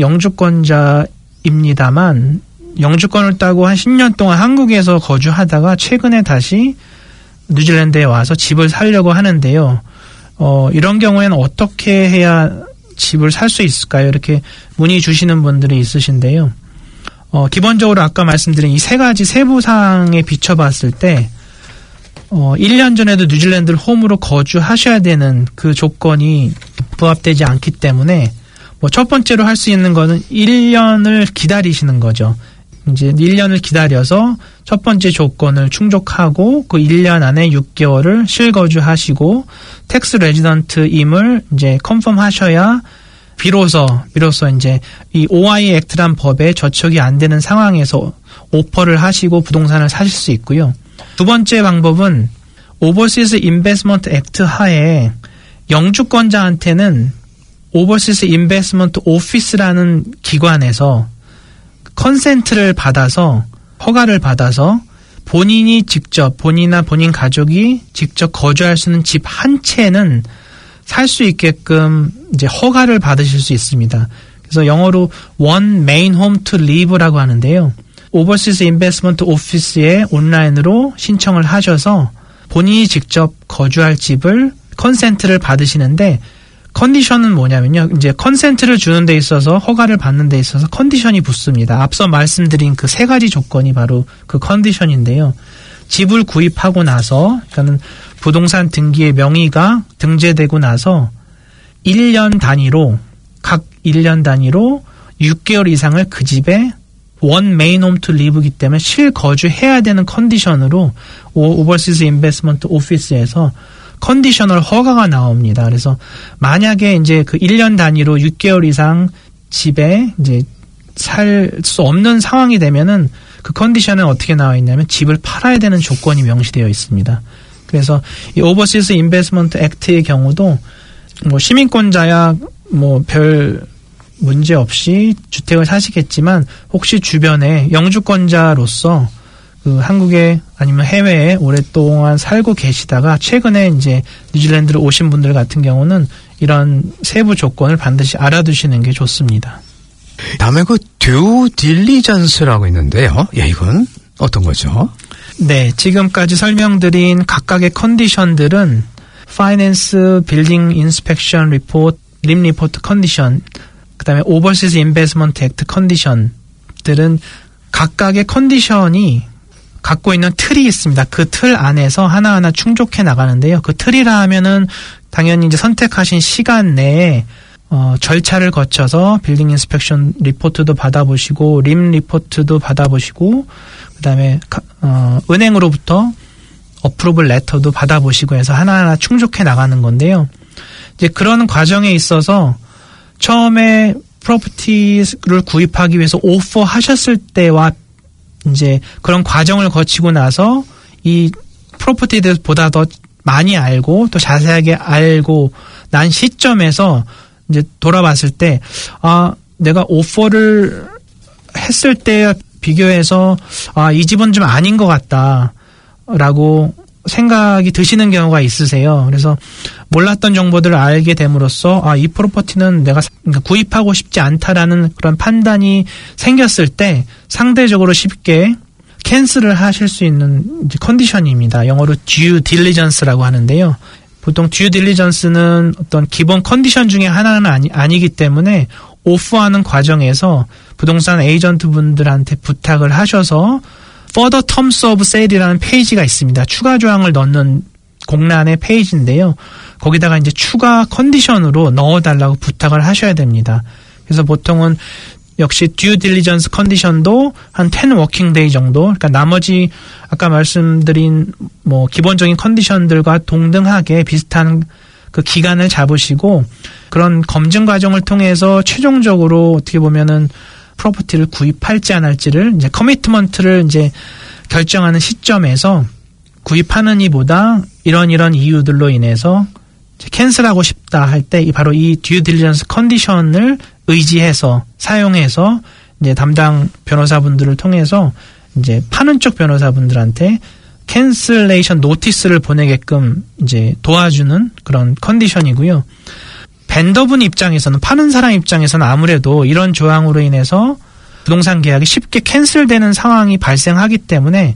영주권자입니다만 영주권을 따고 한 10년 동안 한국에서 거주하다가 최근에 다시 뉴질랜드에 와서 집을 사려고 하는데요. 이런 경우에는 어떻게 해야 집을 살 수 있을까요? 이렇게 문의 주시는 분들이 있으신데요. 기본적으로 아까 말씀드린 이 세 가지 세부사항에 비춰봤을 때 1년 전에도 뉴질랜드를 홈으로 거주하셔야 되는 그 조건이 부합되지 않기 때문에 첫 번째로 할 수 있는 거는 1년을 기다리시는 거죠. 이제 1년을 기다려서 첫 번째 조건을 충족하고 그 1년 안에 6개월을 실거주하시고 텍스 레지던트임을 이제 컨펌 하셔야 비로소 이제 이 OIA 액트란 법에 저촉이 안 되는 상황에서 오퍼를 하시고 부동산을 사실 수 있고요. 두 번째 방법은 Overseas Investment Act 하에 영주권자한테는 Overseas Investment Office라는 기관에서 컨센트를 받아서 허가를 받아서 본인이 직접 본인이나 본인 가족이 직접 거주할 수 있는 집 한 채는 살 수 있게끔 이제 허가를 받으실 수 있습니다. 그래서 영어로 One Main Home to Live라고 하는데요. Overseas Investment Office에 온라인으로 신청을 하셔서 본인이 직접 거주할 집을 컨센트를 받으시는데 컨디션은 뭐냐면요. 이제 컨센트를 주는 데 있어서 허가를 받는 데 있어서 컨디션이 붙습니다. 앞서 말씀드린 그 세 가지 조건이 바로 그 컨디션인데요. 집을 구입하고 나서, 그러니까는 부동산 등기의 명의가 등재되고 나서 1년 단위로, 각 1년 단위로 6개월 이상을 그 집에 원 메인 홈 투 리브이기 때문에 실거주해야 되는 컨디션으로 오버시스 인베스트먼트 오피스에서 컨디셔널 허가가 나옵니다. 그래서 만약에 이제 그 1년 단위로 6개월 이상 집에 이제 살 수 없는 상황이 되면은 그 컨디션은 어떻게 나와 있냐면 집을 팔아야 되는 조건이 명시되어 있습니다. 그래서 이 오버시스 인베스트먼트 액트의 경우도 뭐 시민권자야 뭐 별 문제 없이 주택을 사시겠지만 혹시 주변에 영주권자로서 그 한국에 아니면 해외에 오랫동안 살고 계시다가 최근에 이제 뉴질랜드로 오신 분들 같은 경우는 이런 세부 조건을 반드시 알아두시는 게 좋습니다. 다음에 그 듀 딜리전스라고 있는데요. 예, 이건 어떤 거죠? 네, 지금까지 설명드린 각각의 컨디션들은 파이낸스 빌딩 인스펙션 리포트, 림 리포트 컨디션, 그다음에 오버시스 인베스트먼트 액트 컨디션들은 각각의 컨디션이 갖고 있는 틀이 있습니다. 그 틀 안에서 하나하나 충족해 나가는데요. 그 틀이라 하면은 당연히 이제 선택하신 시간 내에 절차를 거쳐서 빌딩 인스펙션 리포트도 받아보시고 림 리포트도 받아보시고 그다음에 은행으로부터 어프로블 레터도 받아보시고 해서 하나하나 충족해 나가는 건데요. 이제 그런 과정에 있어서 처음에 프로퍼티를 구입하기 위해서 오퍼 하셨을 때와 이제 그런 과정을 거치고 나서 이 프로퍼티에 대해서 보다 더 많이 알고 또 자세하게 알고 난 시점에서 이제 돌아봤을 때, 내가 오퍼를 했을 때 비교해서, 이 집은 좀 아닌 것 같다. 라고 생각이 드시는 경우가 있으세요. 그래서 몰랐던 정보들을 알게 됨으로써, 이 프로퍼티는 내가 구입하고 싶지 않다라는 그런 판단이 생겼을 때 상대적으로 쉽게 캔슬을 하실 수 있는 컨디션입니다. 영어로 due diligence라고 하는데요. 보통 듀 딜리전스는 어떤 기본 컨디션 중에 하나는 아니기 때문에 오프하는 과정에서 부동산 에이전트 분들한테 부탁을 하셔서 Further Terms of Sale이라는 페이지가 있습니다. 추가 조항을 넣는 공란의 페이지인데요. 거기다가 이제 추가 컨디션으로 넣어달라고 부탁을 하셔야 됩니다. 그래서 보통은 역시 듀 딜리전스 컨디션도 한 10 워킹 데이 정도, 그러니까 나머지 아까 말씀드린 뭐 기본적인 컨디션들과 동등하게 비슷한 그 기간을 잡으시고 그런 검증 과정을 통해서 최종적으로 어떻게 보면은 프로퍼티를 구입할지 안 할지를 이제 커미트먼트를 이제 결정하는 시점에서 구입하는 이보다 이런 이유들로 인해서 캔슬하고 싶다 할 때 바로 이 듀 딜리전스 컨디션을 의지해서 사용해서 이제 담당 변호사분들을 통해서 이제 파는 쪽 변호사분들한테 캔슬레이션 노티스를 보내게끔 이제 도와주는 그런 컨디션이고요. 벤더분 입장에서는 파는 사람 입장에서는 아무래도 이런 조항으로 인해서 부동산 계약이 쉽게 캔슬되는 상황이 발생하기 때문에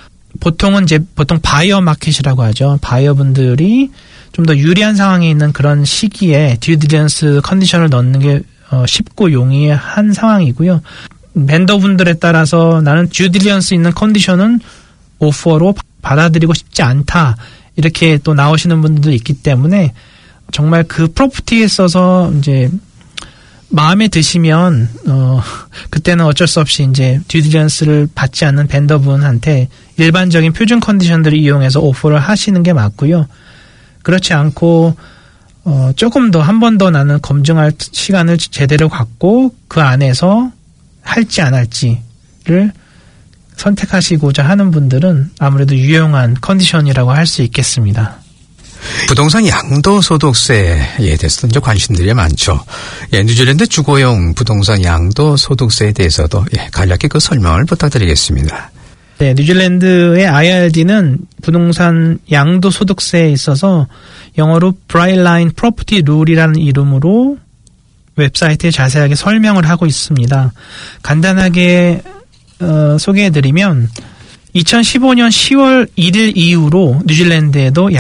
보통 바이어 마켓이라고 하죠. 바이어분들이 좀 더 유리한 상황에 있는 그런 시기에 듀 딜리전스 컨디션을 넣는 게 쉽고 용이한 상황이고요. 벤더분들에 따라서 나는 듀 딜리전스 있는 컨디션은 오퍼로 받아들이고 싶지 않다. 이렇게 또 나오시는 분들도 있기 때문에 정말 그 프로퍼티에 있어서 이제 마음에 드시면 그때는 어쩔 수 없이 이제 듀 딜리전스를 받지 않는 벤더분한테 일반적인 표준 컨디션들을 이용해서 오퍼를 하시는 게 맞고요. 그렇지 않고 조금 더 한 번 더 나는 검증할 시간을 제대로 갖고 그 안에서 할지 안 할지를 선택하시고자 하는 분들은 아무래도 유용한 컨디션이라고 할 수 있겠습니다. 부동산 양도소득세에 대해서도 이제 관심들이 많죠. 예, 뉴질랜드 주거용 부동산 양도소득세에 대해서도 간략히 그 설명을 부탁드리겠습니다. 네, 뉴질랜드의 IRD는 부동산 양도소득세에 있어서 영어로 Brightline Property Rule이라는 이름으로 웹사이트에 자세하게 설명을 하고 있습니다. 간단하게 소개해드리면 2015년 10월 1일 이후로 뉴질랜드에도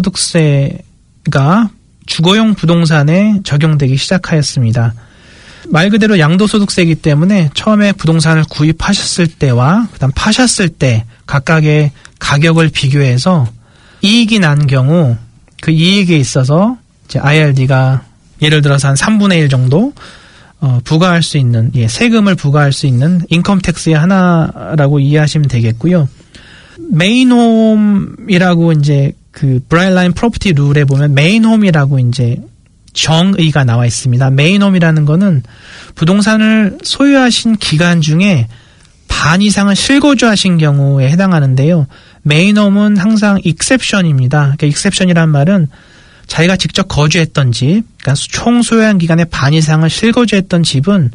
양도소득세가 주거용 부동산에 적용되기 시작하였습니다. 말 그대로 양도소득세이기 때문에 처음에 부동산을 구입하셨을 때와 그다음 파셨을 때 각각의 가격을 비교해서 이익이 난 경우 그 이익에 있어서 이제 IRD가 예를 들어서 한 3분의 1 정도 부과할 수 있는, 세금을 부과할 수 있는 인컴 텍스의 하나라고 이해하시면 되겠고요. 메인홈이라고 이제 그 브라이트라인 프로퍼티 룰에 보면 메인홈이라고 이제 정의가 나와 있습니다. 메인홈이라는 거는 부동산을 소유하신 기간 중에 반 이상을 실거주하신 경우에 해당하는데요. 메인홈은 항상 익셉션입니다. 그러니까 익셉션이란 말은 자기가 직접 거주했던 집, 그러니까 총 소유한 기간의 반 이상을 실거주했던 집은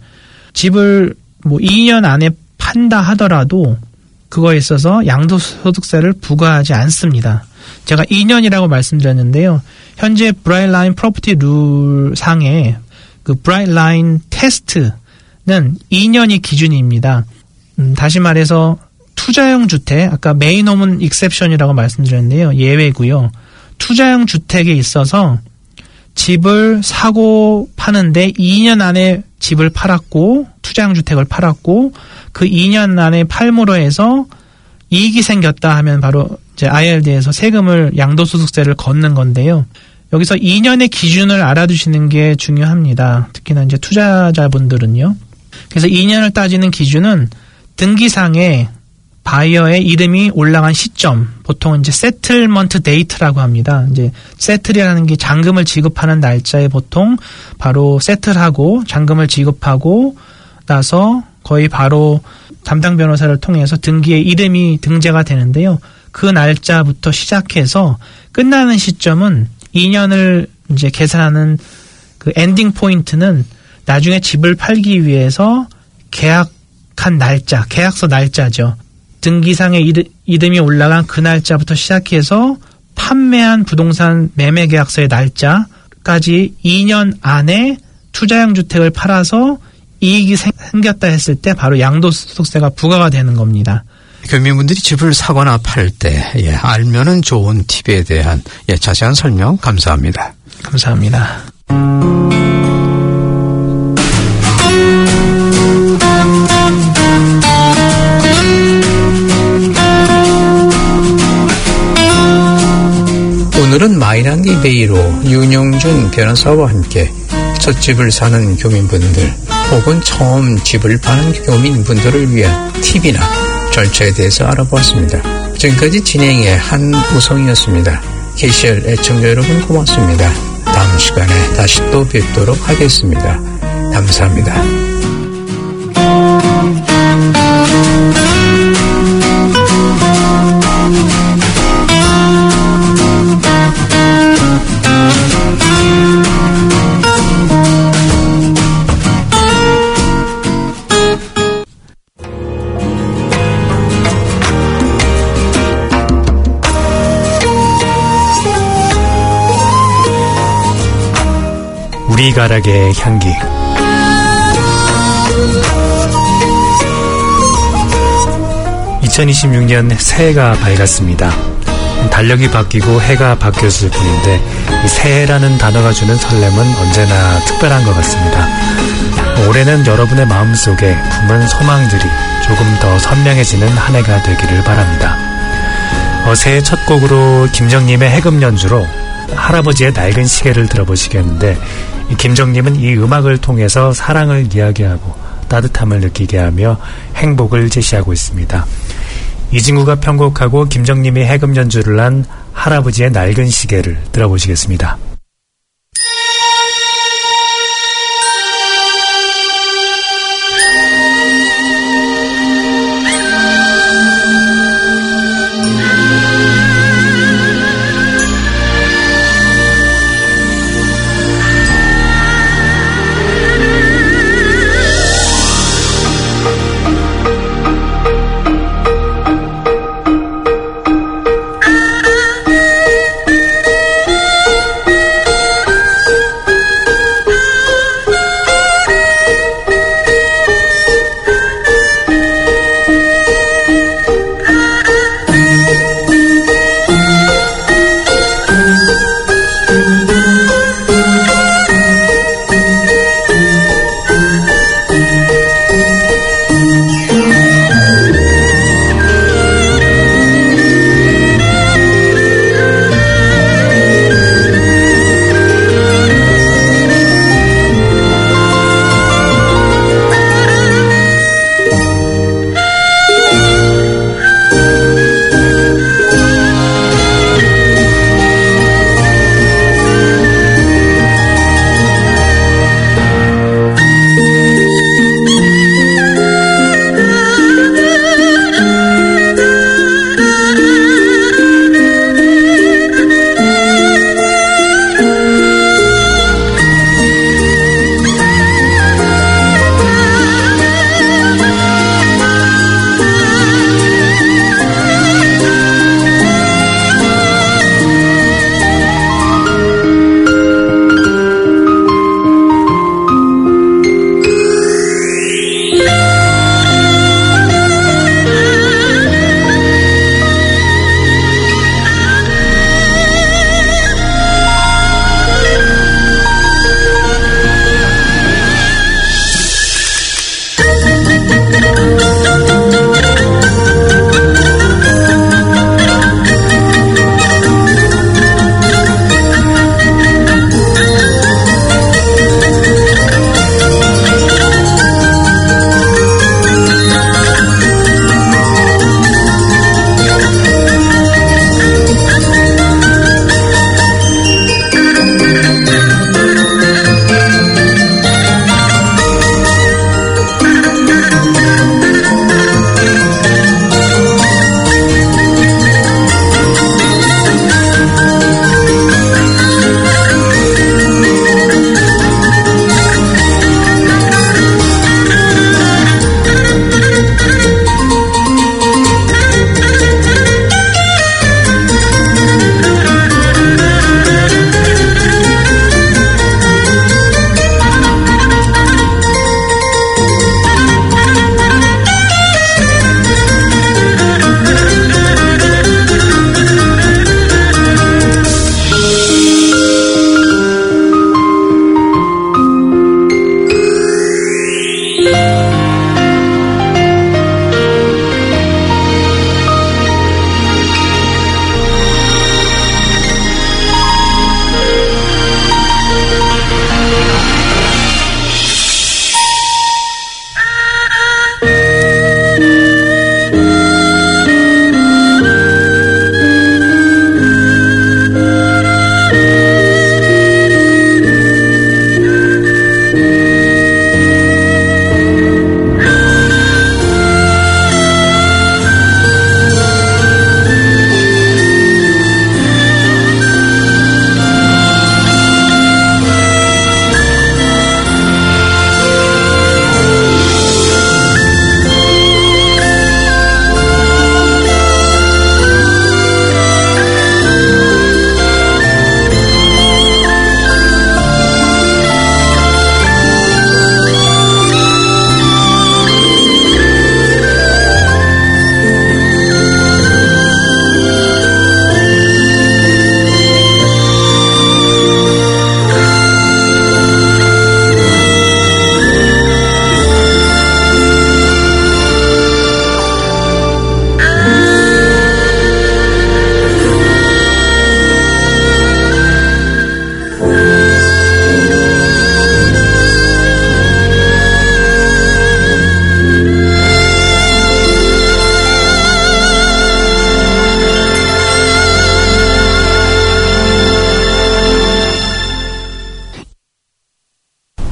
집을 뭐 2년 안에 판다 하더라도 그거에 있어서 양도소득세를 부과하지 않습니다. 제가 2년이라고 말씀드렸는데요. 현재 브라이트라인 프로퍼티 룰 상에 그 브라이트라인 테스트는 2년이 기준입니다. 다시 말해서 투자형 주택, 아까 메인홈은 익셉션이라고 말씀드렸는데요. 예외고요. 투자형 주택에 있어서 집을 사고 파는데 2년 안에 집을 팔았고 투자형 주택을 팔았고 그 2년 안에 팔므로 해서 이익이 생겼다 하면 바로 이제 IRD에서 세금을 양도소득세를 걷는 건데요. 여기서 2년의 기준을 알아두시는 게 중요합니다. 특히나 이제 투자자분들은요. 그래서 2년을 따지는 기준은 등기상에 바이어의 이름이 올라간 시점, 보통 이제 세틀먼트 데이트라고 합니다. 이제 세틀이라는 게 잔금을 지급하는 날짜에 보통 바로 세틀하고 잔금을 지급하고 나서 거의 바로 담당 변호사를 통해서 등기에 이름이 등재가 되는데요. 그 날짜부터 시작해서 끝나는 시점은 2년을 이제 계산하는 그 엔딩 포인트는 나중에 집을 팔기 위해서 계약한 날짜, 계약서 날짜죠. 등기상에 이름이 올라간 그 날짜부터 시작해서 판매한 부동산 매매 계약서의 날짜까지 2년 안에 투자형 주택을 팔아서 이익이 생겼다 했을 때 바로 양도소득세가 부과가 되는 겁니다. 교민분들이 집을 사거나 팔 때 알면은 좋은 팁에 대한 자세한 설명 감사합니다. 감사합니다. 오늘은 마이랑기 베이로 윤영준 변호사와 함께 첫 집을 사는 교민분들 혹은 처음 집을 파는 교민분들을 위한 팁이나 절차에 대해서 알아보았습니다. 지금까지 진행의 한우성이었습니다. KCL 애청자 여러분 고맙습니다. 다음 시간에 다시 또 뵙도록 하겠습니다. 감사합니다. 우리 가락의 향기. (2026년) 새해가 밝았습니다. 달력이 바뀌고 해가 바뀌었을 뿐인데 이 새해라는 단어가 주는 설렘은 언제나 특별한 것 같습니다. 올해는 여러분의 마음속에 품은 소망들이 조금 더 선명해지는 한 해가 되기를 바랍니다. 새해 첫 곡으로 김정님의 해금 연주로 할아버지의 낡은 시계를 들어보시겠는데, 김정님은 이 음악을 통해서 사랑을 이야기하고 따뜻함을 느끼게 하며 행복을 제시하고 있습니다. 이진구가 편곡하고 김정님이 해금 연주를 한 할아버지의 낡은 시계를 들어보시겠습니다.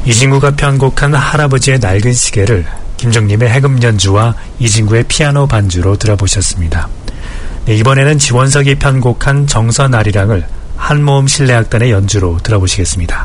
이진구가 편곡한 할아버지의 낡은 시계를 김정림의 해금 연주와 이진구의 피아노 반주로 들어보셨습니다. 네, 이번에는 지원석이 편곡한 정선아리랑을 한모음 실내악단의 연주로 들어보시겠습니다.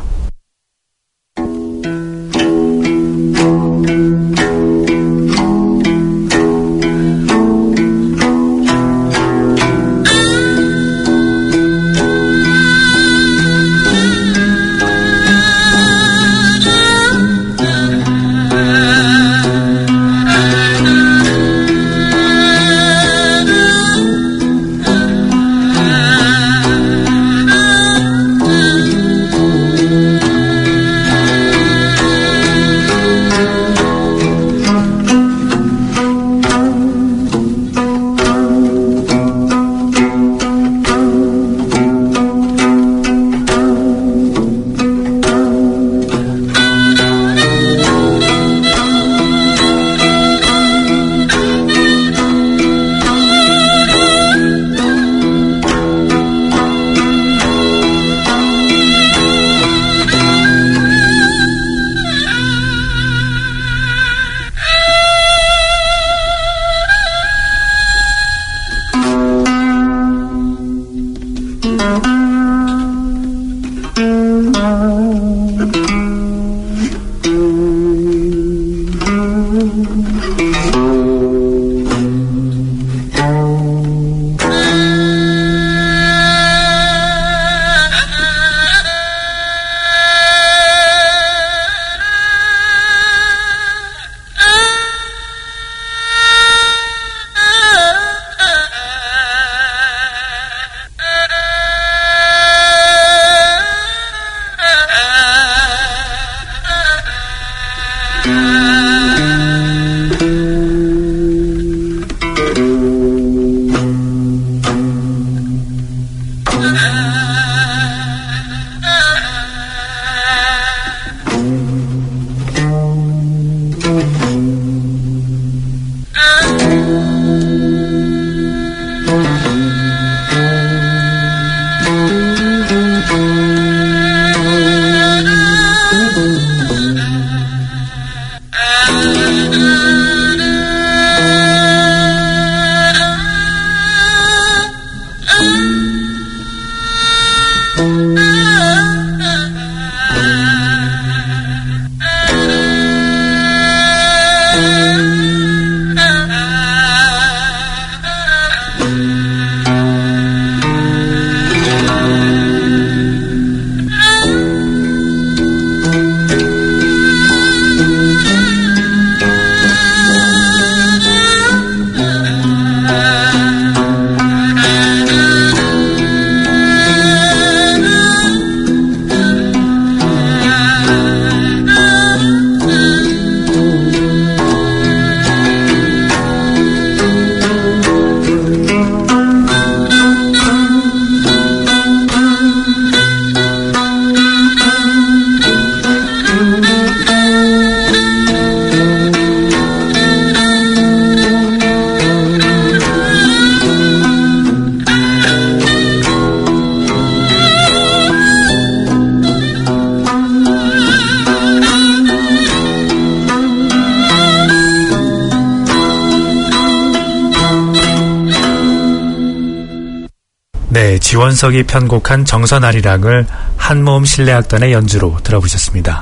네, 지원석이 편곡한 정선아리랑을 한모음 실내악단의 연주로 들어보셨습니다.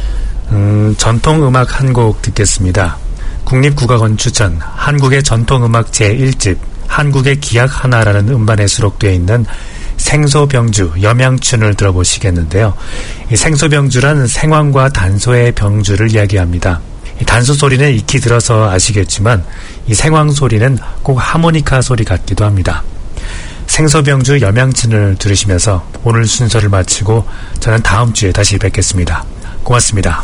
전통음악 한 곡 듣겠습니다. 국립국악원 추천 한국의 전통음악 제1집 한국의 기악 하나라는 음반에 수록되어 있는 생소병주 염양춘을 들어보시겠는데요. 이 생소병주란 생황과 단소의 병주를 이야기합니다. 이 단소 소리는 익히 들어서 아시겠지만 이 생황 소리는 꼭 하모니카 소리 같기도 합니다. 생소병주 염양춘을 들으시면서 오늘 순서를 마치고 저는 다음 주에 다시 뵙겠습니다. 고맙습니다.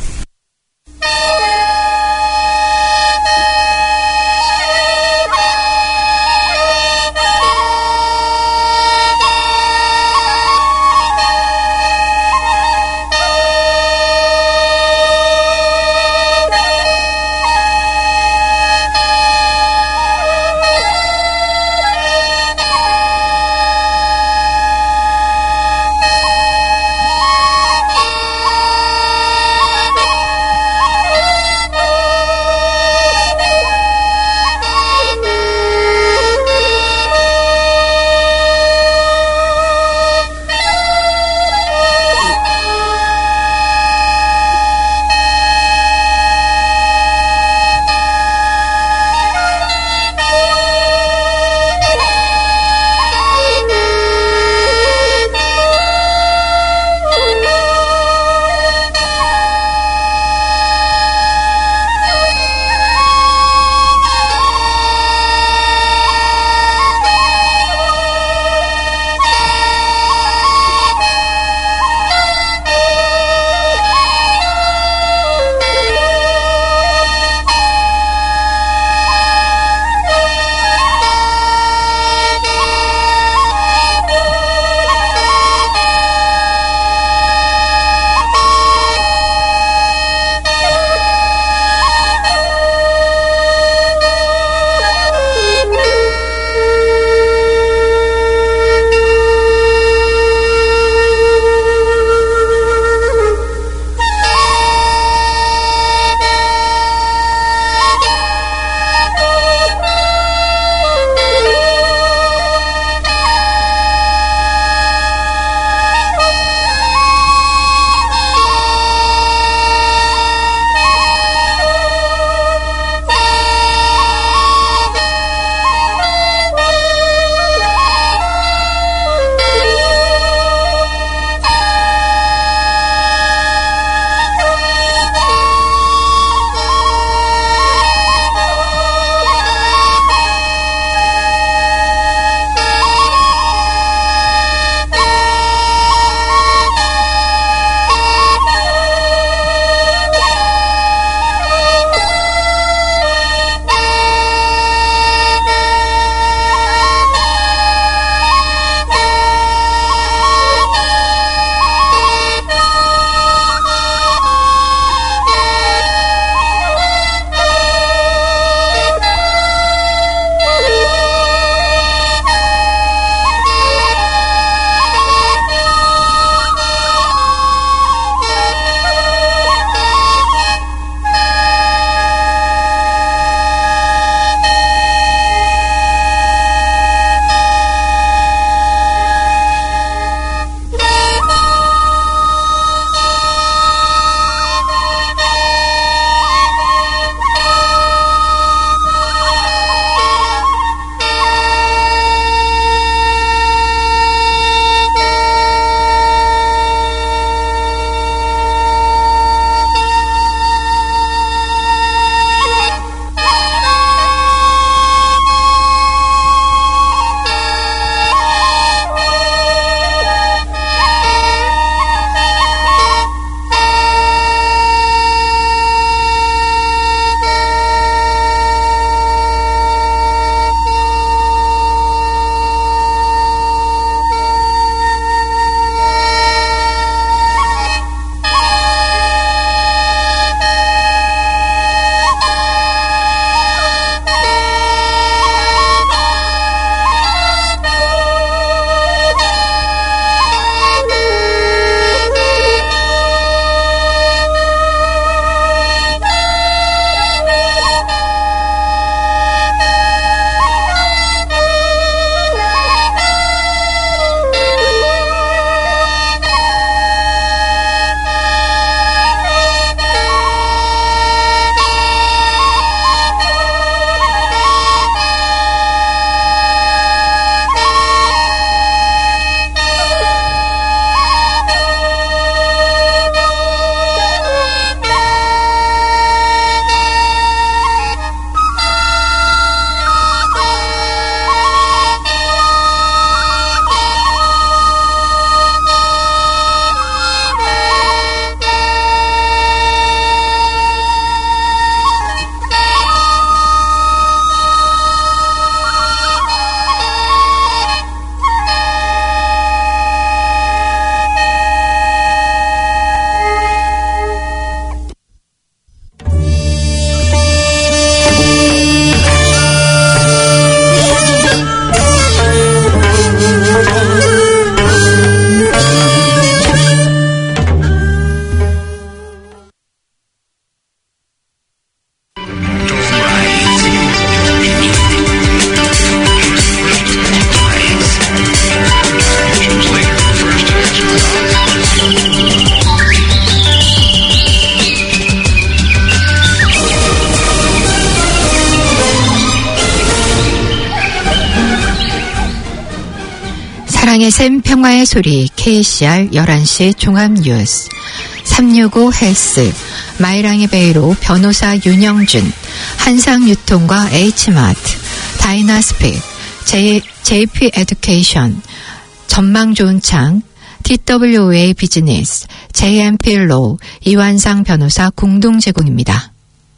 사랑의 샘 평화의 소리 KCR 11시 종합뉴스 365 헬스 마이랑이 베이로 변호사 윤영준 한상유통과 H마트 다이나스픽 JP 에듀케이션 전망 좋은 창 TWA 비즈니스 JMP로 이완상 변호사 공동 제공입니다.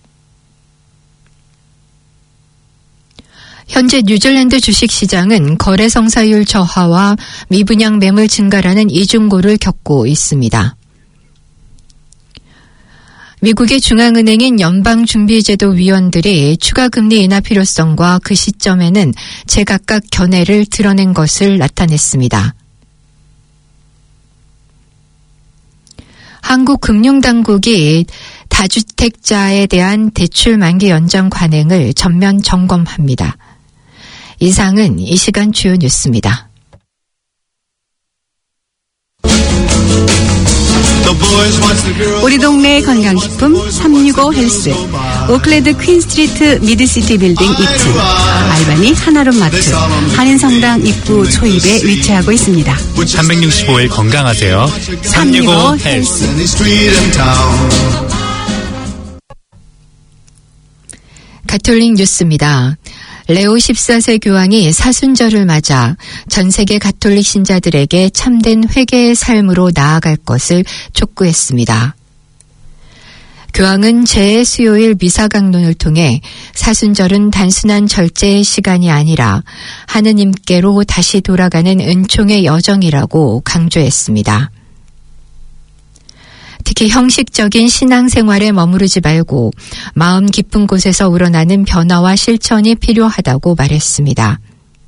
현재 뉴질랜드 주식시장은 거래 성사율 저하와 미분양 매물 증가라는 이중고를 겪고 있습니다. 미국의 중앙은행인 연방준비제도위원들이 추가 금리 인하 필요성과 그 시점에는 제각각 견해를 드러낸 것을 나타냈습니다. 한국금융당국이 다주택자에 대한 대출 만기 연장 관행을 전면 점검합니다. 이상은 이 시간 주요 뉴스입니다. 우리 동네 건강식품 365 헬스 오클랜드 퀸스트리트 미드시티 빌딩 2층 알바니 한아름마트 한인성당 입구 초입에 위치하고 있습니다. 365일 건강하세요. 365 헬스. 가톨릭 뉴스입니다. 레오 14세 교황이 사순절을 맞아 전 세계 가톨릭 신자들에게 참된 회개의 삶으로 나아갈 것을 촉구했습니다. 교황은 제 수요일 미사 강론을 통해 사순절은 단순한 절제의 시간이 아니라 하느님께로 다시 돌아가는 은총의 여정이라고 강조했습니다. 특히 형식적인 신앙생활에 머무르지 말고 마음 깊은 곳에서 우러나는 변화와 실천이 필요하다고 말했습니다.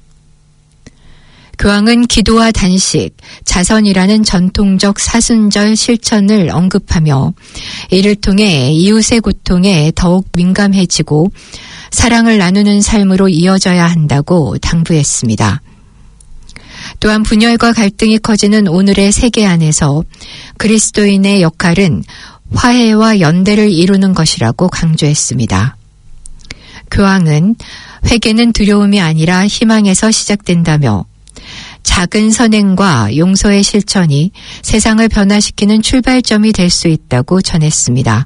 교황은 기도와 단식, 자선이라는 전통적 사순절 실천을 언급하며 이를 통해 이웃의 고통에 더욱 민감해지고 사랑을 나누는 삶으로 이어져야 한다고 당부했습니다. 또한 분열과 갈등이 커지는 오늘의 세계 안에서 그리스도인의 역할은 화해와 연대를 이루는 것이라고 강조했습니다. 교황은 회개는 두려움이 아니라 희망에서 시작된다며 작은 선행과 용서의 실천이 세상을 변화시키는 출발점이 될 수 있다고 전했습니다.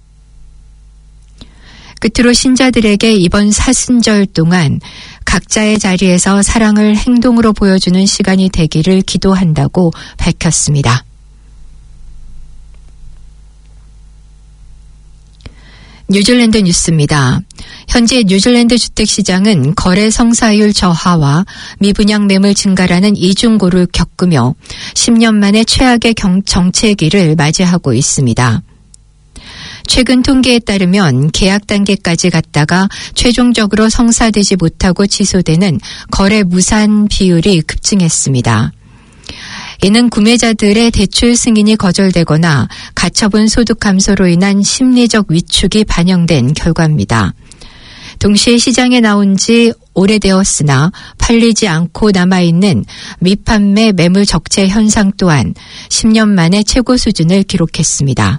끝으로 신자들에게 이번 사순절 동안 각자의 자리에서 사랑을 행동으로 보여주는 시간이 되기를 기도한다고 밝혔습니다. 뉴질랜드 뉴스입니다. 현재 뉴질랜드 주택시장은 거래 성사율 저하와 미분양 매물 증가라는 이중고를 겪으며 10년 만에 최악의 정체기를 맞이하고 있습니다. 최근 통계에 따르면 계약 단계까지 갔다가 최종적으로 성사되지 못하고 취소되는 거래 무산 비율이 급증했습니다. 이는 구매자들의 대출 승인이 거절되거나 가처분 소득 감소로 인한 심리적 위축이 반영된 결과입니다. 동시에 시장에 나온 지 오래되었으나 팔리지 않고 남아있는 미판매 매물 적체 현상 또한 10년 만에 최고 수준을 기록했습니다.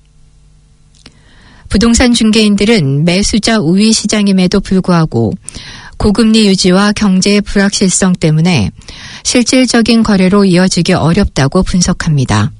부동산 중개인들은 매수자 우위 시장임에도 불구하고 고금리 유지와 경제의 불확실성 때문에 실질적인 거래로 이어지기 어렵다고 분석합니다.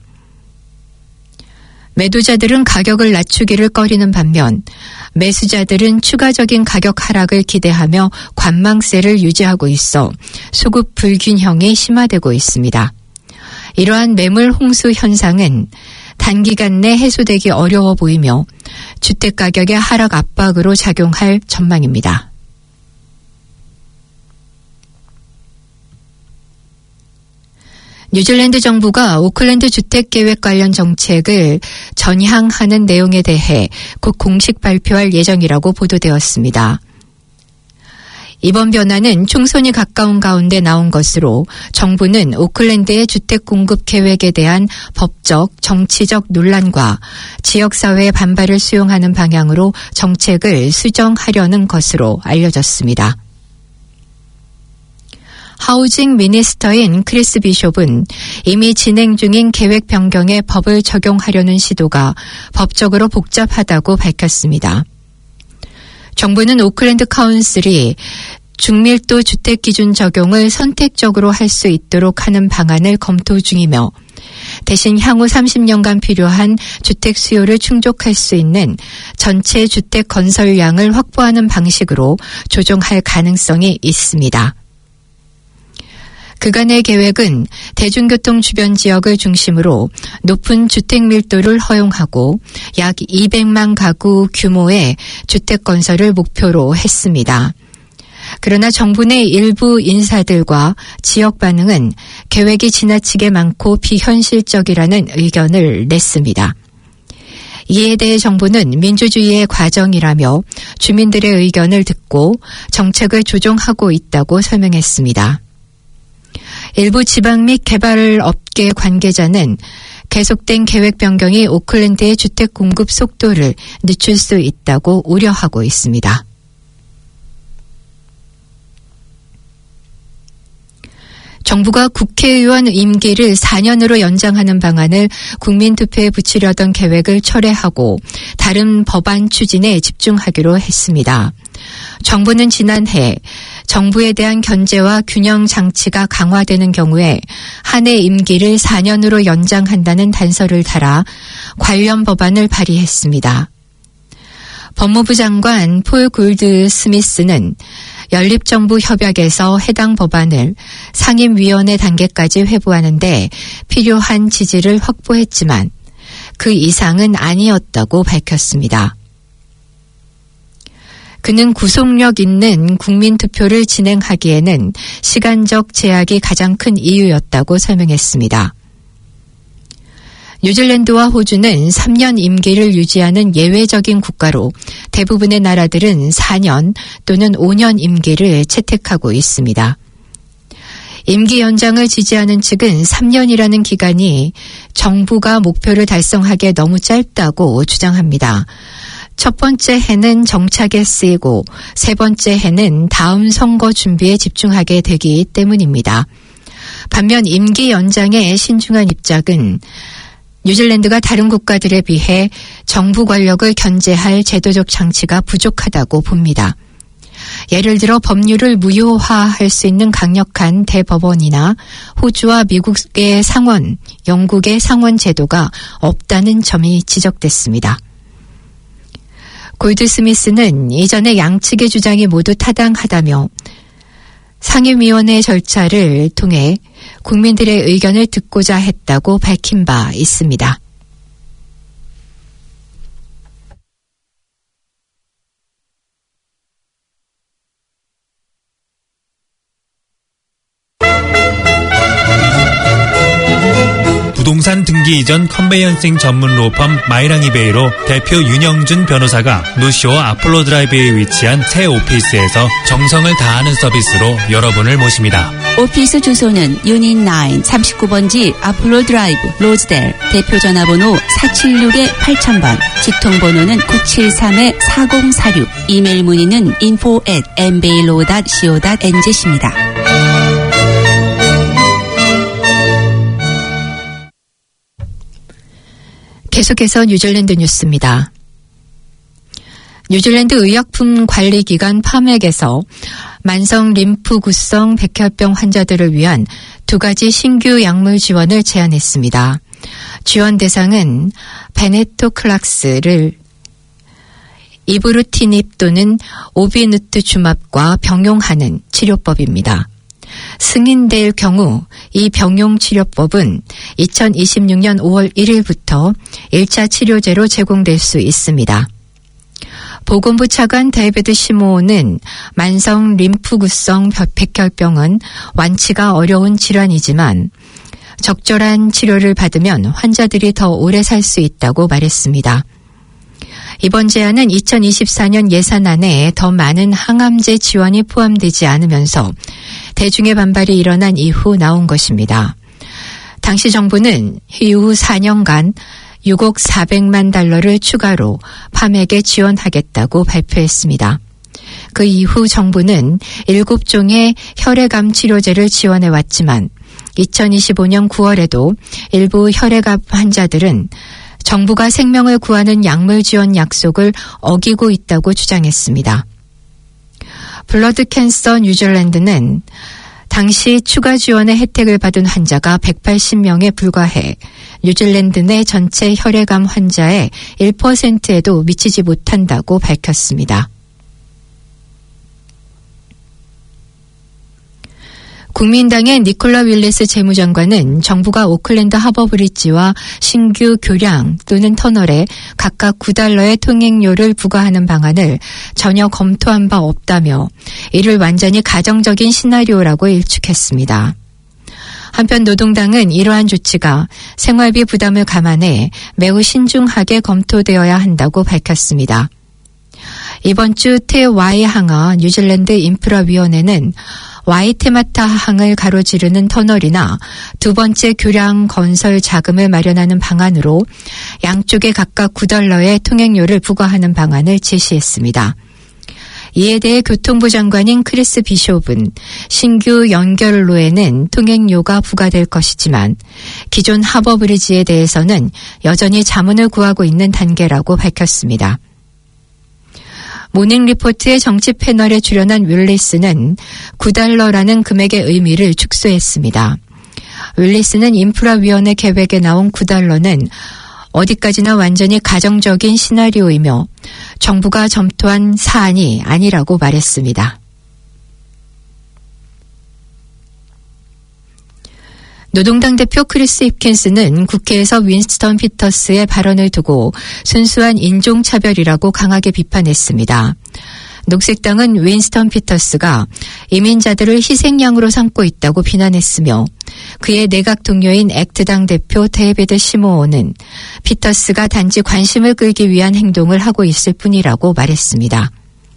매도자들은 가격을 낮추기를 꺼리는 반면 매수자들은 추가적인 가격 하락을 기대하며 관망세를 유지하고 있어 수급 불균형이 심화되고 있습니다. 이러한 매물 홍수 현상은 단기간 내 해소되기 어려워 보이며 주택가격의 하락 압박으로 작용할 전망입니다. 뉴질랜드 정부가 오클랜드 주택계획 관련 정책을 전향하는 내용에 대해 곧 공식 발표할 예정이라고 보도되었습니다. 이번 변화는 총선이 가까운 가운데 나온 것으로 정부는 오클랜드의 주택 공급 계획에 대한 법적, 정치적 논란과 지역사회의 반발을 수용하는 방향으로 정책을 수정하려는 것으로 알려졌습니다. 하우징 미니스터인 크리스 비숍은 이미 진행 중인 계획 변경에 법을 적용하려는 시도가 법적으로 복잡하다고 밝혔습니다. 정부는 오클랜드 카운슬이 중밀도 주택기준 적용을 선택적으로 할 수 있도록 하는 방안을 검토 중이며 대신 향후 30년간 필요한 주택 수요를 충족할 수 있는 전체 주택 건설량을 확보하는 방식으로 조정할 가능성이 있습니다. 그간의 계획은 대중교통 주변 지역을 중심으로 높은 주택 밀도를 허용하고 약 200만 가구 규모의 주택 건설을 목표로 했습니다. 그러나 정부 내 일부 인사들과 지역 반응은 계획이 지나치게 많고 비현실적이라는 의견을 냈습니다. 이에 대해 정부는 민주주의의 과정이라며 주민들의 의견을 듣고 정책을 조정하고 있다고 설명했습니다. 일부 지방 및 개발업계 관계자는 계속된 계획 변경이 오클랜드의 주택 공급 속도를 늦출 수 있다고 우려하고 있습니다. 정부가 국회의원 임기를 4년으로 연장하는 방안을 국민투표에 붙이려던 계획을 철회하고 다른 법안 추진에 집중하기로 했습니다. 정부는 지난해 정부에 대한 견제와 균형 장치가 강화되는 경우에 한 해 임기를 4년으로 연장한다는 단서를 달아 관련 법안을 발의했습니다. 법무부 장관 폴 골드 스미스는 연립정부 협약에서 해당 법안을 상임위원회 단계까지 회부하는데 필요한 지지를 확보했지만 그 이상은 아니었다고 밝혔습니다. 그는 구속력 있는 국민투표를 진행하기에는 시간적 제약이 가장 큰 이유였다고 설명했습니다. 뉴질랜드와 호주는 3년 임기를 유지하는 예외적인 국가로 대부분의 나라들은 4년 또는 5년 임기를 채택하고 있습니다. 임기 연장을 지지하는 측은 3년이라는 기간이 정부가 목표를 달성하기에 너무 짧다고 주장합니다. 첫 번째 해는 정착에 쓰이고 세 번째 해는 다음 선거 준비에 집중하게 되기 때문입니다. 반면 임기 연장에 신중한 입장은 뉴질랜드가 다른 국가들에 비해 정부 권력을 견제할 제도적 장치가 부족하다고 봅니다. 예를 들어 법률을 무효화할 수 있는 강력한 대법원이나 호주와 미국의 상원, 영국의 상원 제도가 없다는 점이 지적됐습니다. 골드 스미스는 이전에 양측의 주장이 모두 타당하다며 상임위원회 절차를 통해 국민들의 의견을 듣고자 했다고 밝힌 바 있습니다. 부동산 등기 이전 컨베이언싱 전문 로펌 마이랑이베이로 대표 윤영준 변호사가 노시오 아폴로 드라이브에 위치한 새 오피스에서 정성을 다하는 서비스로 여러분을 모십니다. 오피스 주소는 유닛 9 39번지 아폴로 드라이브 로즈델 대표 전화번호 476-8000번 직통번호는 973-4046 이메일 문의는 info@mbailo.co.nz입니다. 계속해서 뉴질랜드 뉴스입니다. 뉴질랜드 의약품관리기관 파맥에서 만성 림프구성 백혈병 환자들을 위한 2가지 신규 약물 지원을 제안했습니다. 지원 대상은 베네토클락스를 이브루티닙 또는 오비누트주맙과 병용하는 치료법입니다. 승인될 경우 이 병용 치료법은 2026년 5월 1일부터 1차 치료제로 제공될 수 있습니다. 보건부 차관 데이비드 시모는 만성 림프구성 백혈병은 완치가 어려운 질환이지만 적절한 치료를 받으면 환자들이 더 오래 살 수 있다고 말했습니다. 이번 제안은 2024년 예산안에 더 많은 항암제 지원이 포함되지 않으면서 대중의 반발이 일어난 이후 나온 것입니다. 당시 정부는 이후 4년간 6억 400만 달러를 추가로 파맥에 지원하겠다고 발표했습니다. 그 이후 정부는 7종의 혈액암 치료제를 지원해왔지만 2025년 9월에도 일부 혈액암 환자들은 정부가 생명을 구하는 약물 지원 약속을 어기고 있다고 주장했습니다. 블러드 캔서 뉴질랜드는 당시 추가 지원의 혜택을 받은 환자가 180명에 불과해 뉴질랜드 내 전체 혈액암 환자의 1%에도 미치지 못한다고 밝혔습니다. 국민당의 니콜라 윌리스 재무장관은 정부가 오클랜드 하버브리지와 신규 교량 또는 터널에 각각 $9의 통행료를 부과하는 방안을 전혀 검토한 바 없다며 이를 완전히 가정적인 시나리오라고 일축했습니다. 한편 노동당은 이러한 조치가 생활비 부담을 감안해 매우 신중하게 검토되어야 한다고 밝혔습니다. 이번 주 태와이 항하 뉴질랜드 인프라위원회는 와이테마타 항을 가로지르는 터널이나 두 번째 교량 건설 자금을 마련하는 방안으로 양쪽에 각각 $9의 통행료를 부과하는 방안을 제시했습니다. 이에 대해 교통부 장관인 크리스 비숍은 신규 연결로에는 통행료가 부과될 것이지만 기존 하버브리지에 대해서는 여전히 자문을 구하고 있는 단계라고 밝혔습니다. 모닝리포트의 정치 패널에 출연한 윌리스는 $9라는 금액의 의미를 축소했습니다. 윌리스는 인프라위원회 계획에 나온 $9는 어디까지나 완전히 가정적인 시나리오이며 정부가 검토한 사안이 아니라고 말했습니다. 노동당 대표 크리스 힙킨스는 국회에서 윈스턴 피터스의 발언을 두고 순수한 인종차별이라고 강하게 비판했습니다. 녹색당은 윈스턴 피터스가 이민자들을 희생양으로 삼고 있다고 비난했으며 그의 내각 동료인 액트당 대표 데이비드 시모어는 피터스가 단지 관심을 끌기 위한 행동을 하고 있을 뿐이라고 말했습니다.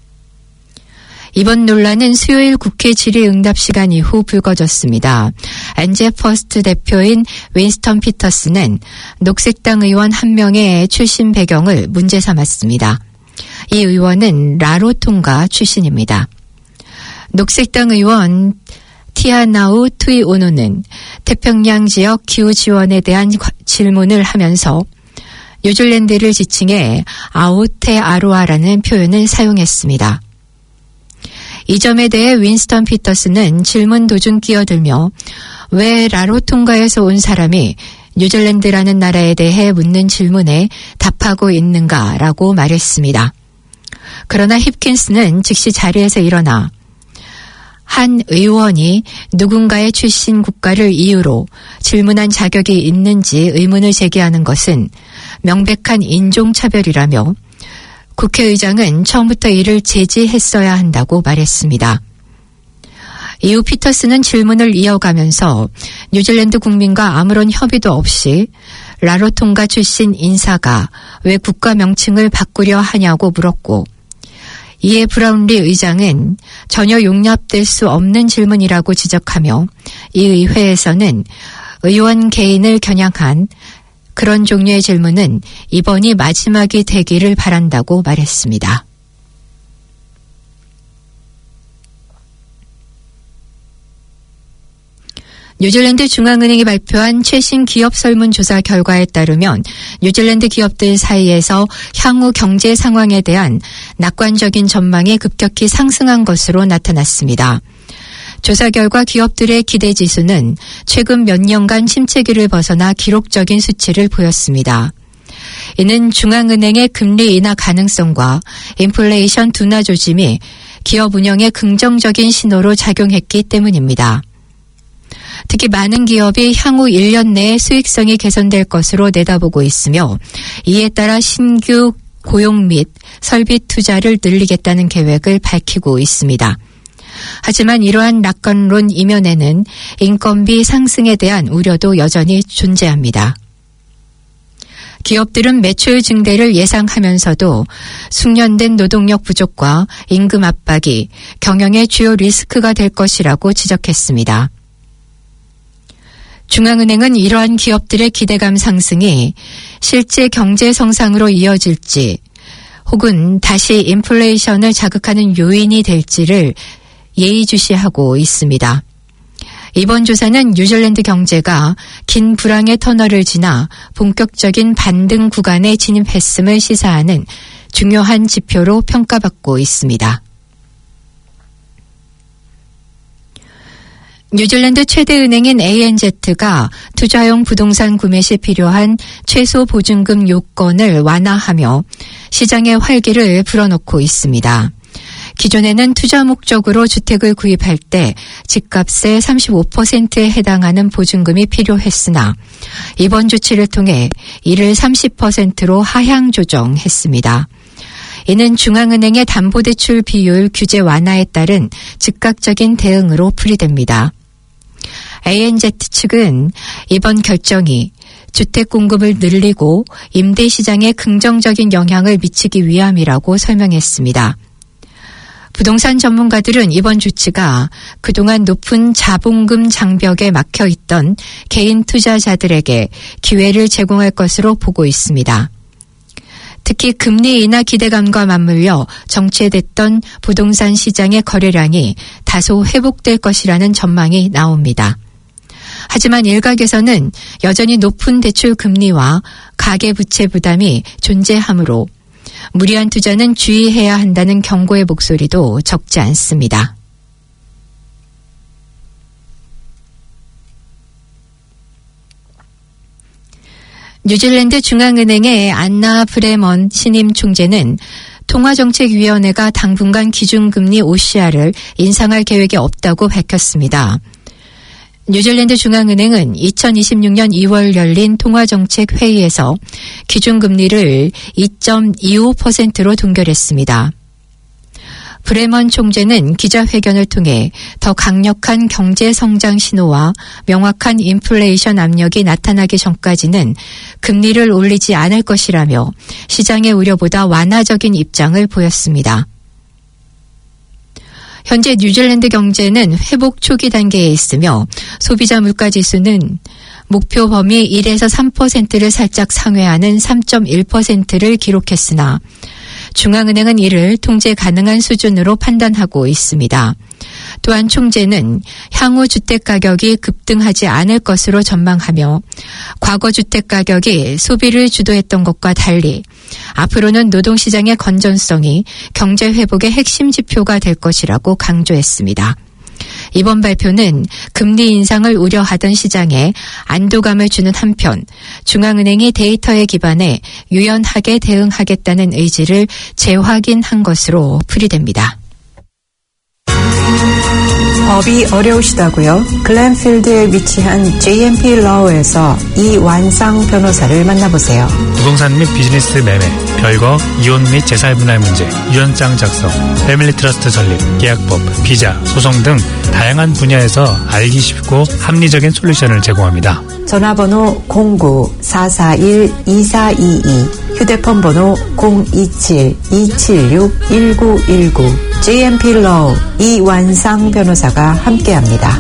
이번 논란은 수요일 국회 질의응답 시간 이후 불거졌습니다. 엔제 퍼스트 대표인 윈스턴 피터스는 녹색당 의원 한 명의 출신 배경을 문제 삼았습니다. 이 의원은 라로통가 출신입니다. 녹색당 의원 티아나우 투이오노는 태평양 지역 기후 지원에 대한 질문을 하면서 뉴질랜드를 지칭해 아오테아로아라는 표현을 사용했습니다. 이 점에 대해 윈스턴 피터스는 질문 도중 끼어들며 왜 라로통가에서 온 사람이 뉴질랜드라는 나라에 대해 묻는 질문에 답하고 있는가라고 말했습니다. 그러나 힙킨스는 즉시 자리에서 일어나 한 의원이 누군가의 출신 국가를 이유로 질문한 자격이 있는지 의문을 제기하는 것은 명백한 인종차별이라며 국회의장은 처음부터 이를 제지했어야 한다고 말했습니다. 이후 피터스는 질문을 이어가면서 뉴질랜드 국민과 아무런 협의도 없이 라로통가 출신 인사가 왜 국가 명칭을 바꾸려 하냐고 물었고 이에 브라운리 의장은 전혀 용납될 수 없는 질문이라고 지적하며 이 의회에서는 의원 개인을 겨냥한 그런 종류의 질문은 이번이 마지막이 되기를 바란다고 말했습니다. 뉴질랜드 중앙은행이 발표한 최신 기업 설문조사 결과에 따르면 뉴질랜드 기업들 사이에서 향후 경제 상황에 대한 낙관적인 전망이 급격히 상승한 것으로 나타났습니다. 조사 결과 기업들의 기대지수는 최근 몇 년간 침체기를 벗어나 기록적인 수치를 보였습니다. 이는 중앙은행의 금리 인하 가능성과 인플레이션 둔화 조짐이 기업 운영에 긍정적인 신호로 작용했기 때문입니다. 특히 많은 기업이 향후 1년 내에 수익성이 개선될 것으로 내다보고 있으며 이에 따라 신규 고용 및 설비 투자를 늘리겠다는 계획을 밝히고 있습니다. 하지만 이러한 낙관론 이면에는 인건비 상승에 대한 우려도 여전히 존재합니다. 기업들은 매출 증대를 예상하면서도 숙련된 노동력 부족과 임금 압박이 경영의 주요 리스크가 될 것이라고 지적했습니다. 중앙은행은 이러한 기업들의 기대감 상승이 실제 경제 성장으로 이어질지 혹은 다시 인플레이션을 자극하는 요인이 될지를 예의주시하고 있습니다. 이번 조사는 뉴질랜드 경제가 긴 불황의 터널을 지나 본격적인 반등 구간에 진입했음을 시사하는 중요한 지표로 평가받고 있습니다. 뉴질랜드 최대 은행인 ANZ가 투자용 부동산 구매 시 필요한 최소 보증금 요건을 완화하며 시장의 활기를 불어넣고 있습니다. 기존에는 투자 목적으로 주택을 구입할 때 집값의 35%에 해당하는 보증금이 필요했으나 이번 조치를 통해 이를 30%로 하향 조정했습니다. 이는 중앙은행의 담보대출 비율 규제 완화에 따른 즉각적인 대응으로 풀이됩니다. ANZ 측은 이번 결정이 주택 공급을 늘리고 임대 시장에 긍정적인 영향을 미치기 위함이라고 설명했습니다. 부동산 전문가들은 이번 조치가 그동안 높은 자본금 장벽에 막혀 있던 개인 투자자들에게 기회를 제공할 것으로 보고 있습니다. 특히 금리 인하 기대감과 맞물려 정체됐던 부동산 시장의 거래량이 다소 회복될 것이라는 전망이 나옵니다. 하지만 일각에서는 여전히 높은 대출 금리와 가계부채 부담이 존재하므로 무리한 투자는 주의해야 한다는 경고의 목소리도 적지 않습니다. 뉴질랜드 중앙은행의 안나 브레먼 신임 총재는 통화정책위원회가 당분간 기준금리 OCR을 인상할 계획이 없다고 밝혔습니다. 뉴질랜드 중앙은행은 2026년 2월 열린 통화정책 회의에서 기준금리를 2.25%로 동결했습니다. 브레먼 총재는 기자회견을 통해 더 강력한 경제 성장 신호와 명확한 인플레이션 압력이 나타나기 전까지는 금리를 올리지 않을 것이라며 시장의 우려보다 완화적인 입장을 보였습니다. 현재 뉴질랜드 경제는 회복 초기 단계에 있으며 소비자 물가지수는 목표 범위 1에서 3%를 살짝 상회하는 3.1%를 기록했으나 중앙은행은 이를 통제 가능한 수준으로 판단하고 있습니다. 또한 총재는 향후 주택가격이 급등하지 않을 것으로 전망하며 과거 주택가격이 소비를 주도했던 것과 달리 앞으로는 노동시장의 건전성이 경제 회복의 핵심 지표가 될 것이라고 강조했습니다. 이번 발표는 금리 인상을 우려하던 시장에 안도감을 주는 한편 중앙은행이 데이터에 기반해 유연하게 대응하겠다는 의지를 재확인한 것으로 풀이됩니다. 법이 어려우시다고요? 글렌필드에 위치한 JMP 러우에서 이완상 변호사를 만나보세요. 부동산 및 비즈니스 매매, 별거, 이혼 및 재산 분할 문제, 유언장 작성, 패밀리 트러스트 설립, 계약법, 비자, 소송 등 다양한 분야에서 알기 쉽고 합리적인 솔루션을 제공합니다. 전화번호 09-441-2422, 휴대폰 번호 027-276-1919, JMP 러우 이완상 변호사가 함께합니다.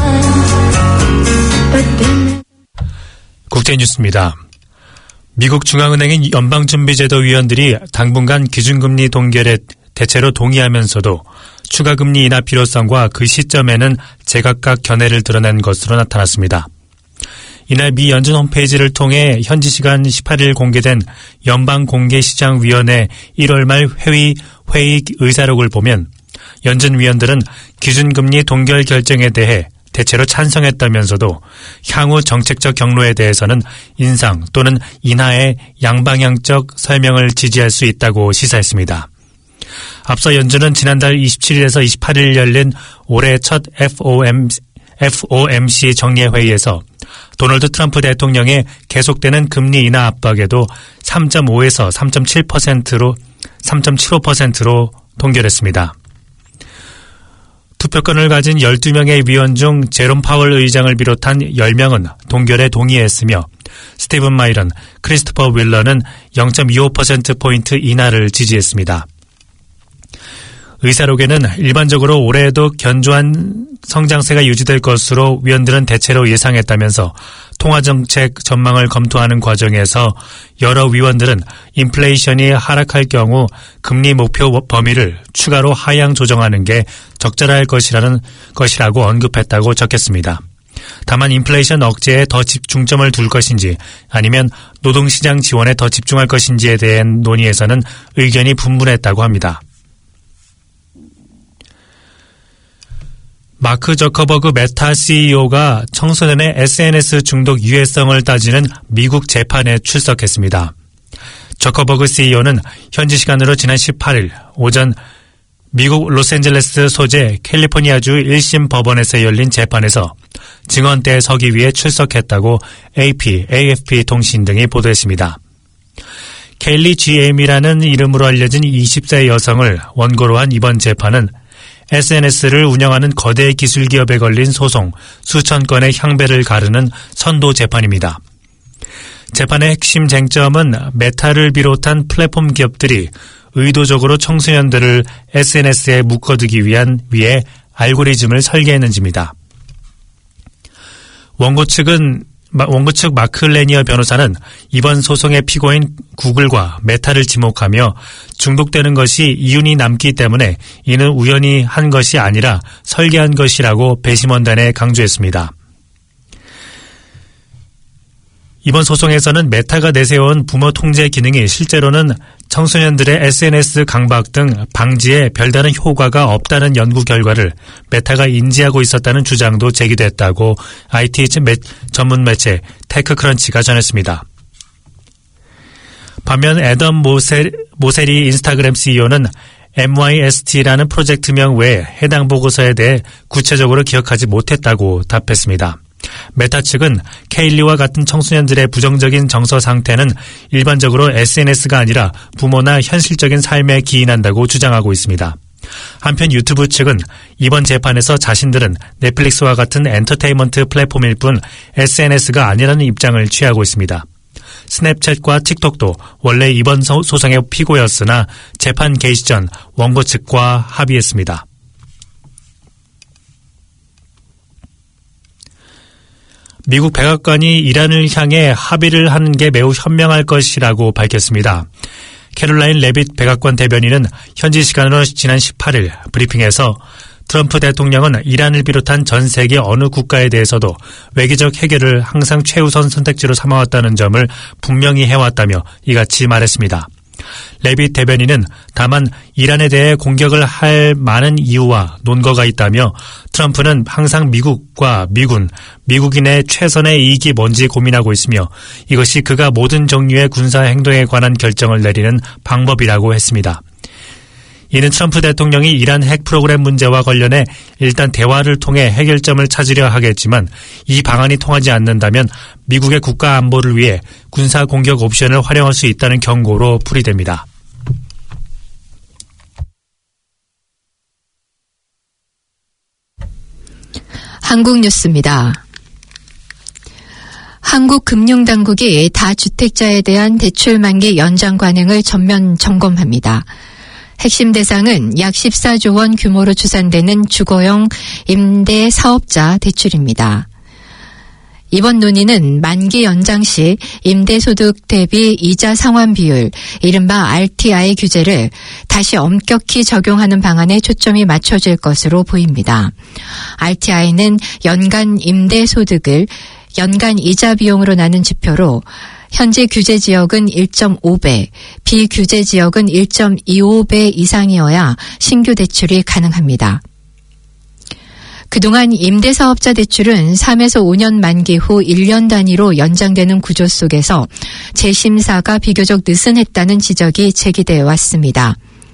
국제뉴스입니다. 미국 중앙은행인 연방준비제도위원들이 당분간 기준금리 동결에 대체로 동의하면서도 추가금리 인하 필요성과 그 시점에는 제각각 견해를 드러낸 것으로 나타났습니다. 이날 미 연준 홈페이지를 통해 현지 시간 18일 공개된 연방공개시장위원회 1월 말 회의 의사록을 보면 연준 위원들은 기준금리 동결 결정에 대해 대체로 찬성했다면서도 향후 정책적 경로에 대해서는 인상 또는 인하의 양방향적 설명을 지지할 수 있다고 시사했습니다. 앞서 연준은 지난달 27일에서 28일 열린 올해 첫 FOMC 정례회의에서 도널드 트럼프 대통령의 계속되는 금리 인하 압박에도 3.5에서 3.75%로 동결했습니다. 투표권을 가진 12명의 위원 중 제롬 파월 의장을 비롯한 10명은 동결에 동의했으며 스티븐 마이런, 크리스토퍼 윌러는 0.25%포인트 인하를 지지했습니다. 의사록에는 일반적으로 올해에도 견조한 성장세가 유지될 것으로 위원들은 대체로 예상했다면서 통화정책 전망을 검토하는 과정에서 여러 위원들은 인플레이션이 하락할 경우 금리 목표 범위를 추가로 하향 조정하는 게 적절할 것이라고 언급했다고 적혔습니다. 다만 인플레이션 억제에 더 중점을 둘 것인지 아니면 노동시장 지원에 더 집중할 것인지에 대한 논의에서는 의견이 분분했다고 합니다. 마크 저커버그 메타 CEO가 청소년의 SNS 중독 유해성을 따지는 미국 재판에 출석했습니다. 저커버그 CEO는 현지 시간으로 지난 18일 오전 미국 로스앤젤레스 소재 캘리포니아주 1심 법원에서 열린 재판에서 증언대에 서기 위해 출석했다고 AP, AFP 통신 등이 보도했습니다. 켈리 GM이라는 이름으로 알려진 20세 여성을 원고로 한 이번 재판은 SNS를 운영하는 거대 기술 기업에 걸린 소송 수천 건의 향배를 가르는 선도 재판입니다. 재판의 핵심 쟁점은 메타를 비롯한 플랫폼 기업들이 의도적으로 청소년들을 SNS에 묶어두기 위해 알고리즘을 설계했는지입니다. 원고 측 마크 레니어 변호사는 이번 소송의 피고인 구글과 메타를 지목하며 중독되는 것이 이윤이 남기 때문에 이는 우연히 한 것이 아니라 설계한 것이라고 배심원단에 강조했습니다. 이번 소송에서는 메타가 내세운 부모 통제 기능이 실제로는 청소년들의 SNS 강박 등 방지에 별다른 효과가 없다는 연구 결과를 메타가 인지하고 있었다는 주장도 제기됐다고 IT 전문 매체 테크크런치가 전했습니다. 반면 애덤 모세리 인스타그램 CEO는 MYST라는 프로젝트명 외에 해당 보고서에 대해 구체적으로 기억하지 못했다고 답했습니다. 메타 측은 케일리와 같은 청소년들의 부정적인 정서 상태는 일반적으로 SNS가 아니라 부모나 현실적인 삶에 기인한다고 주장하고 있습니다. 한편 유튜브 측은 이번 재판에서 자신들은 넷플릭스와 같은 엔터테인먼트 플랫폼일 뿐 SNS가 아니라는 입장을 취하고 있습니다. 스냅챗과 틱톡도 원래 이번 소송의 피고였으나 재판 개시 전 원고 측과 합의했습니다. 미국 백악관이 이란을 향해 합의를 하는 게 매우 현명할 것이라고 밝혔습니다. 캐롤라인 레빗 백악관 대변인은 현지 시간으로 지난 18일 브리핑에서 트럼프 대통령은 이란을 비롯한 전 세계 어느 국가에 대해서도 외교적 해결을 항상 최우선 선택지로 삼아왔다는 점을 분명히 해왔다며 이같이 말했습니다. 레빗 대변인은 다만 이란에 대해 공격을 할 많은 이유와 논거가 있다며 트럼프는 항상 미국과 미국인의 최선의 이익이 뭔지 고민하고 있으며 이것이 그가 모든 종류의 군사 행동에 관한 결정을 내리는 방법이라고 했습니다. 이는 트럼프 대통령이 이란 핵 프로그램 문제와 관련해 일단 대화를 통해 해결점을 찾으려 하겠지만 이 방안이 통하지 않는다면 미국의 국가 안보를 위해 군사 공격 옵션을 활용할 수 있다는 경고로 풀이됩니다. 한국 뉴스입니다. 한국금융당국이 다주택자에 대한 대출 만기 연장 관행을 전면 점검합니다. 핵심 대상은 약 14조 원 규모로 추산되는 주거용 임대 사업자 대출입니다. 이번 논의는 만기 연장 시 임대소득 대비 이자 상환 비율, 이른바 RTI 규제를 다시 엄격히 적용하는 방안에 초점이 맞춰질 것으로 보입니다. RTI는 연간 임대소득을 연간 이자 비용으로 나눈 지표로 현재 규제 지역은 1.5배, 비규제 지역은 1.25배 이상이어야 신규 대출이 가능합니다. 그동안 임대사업자 대출은 3에서 5년 만기 후 1년 단위로 연장되는 구조 속에서 재심사가 비교적 느슨했다는 지적이 제기되어 왔습니다.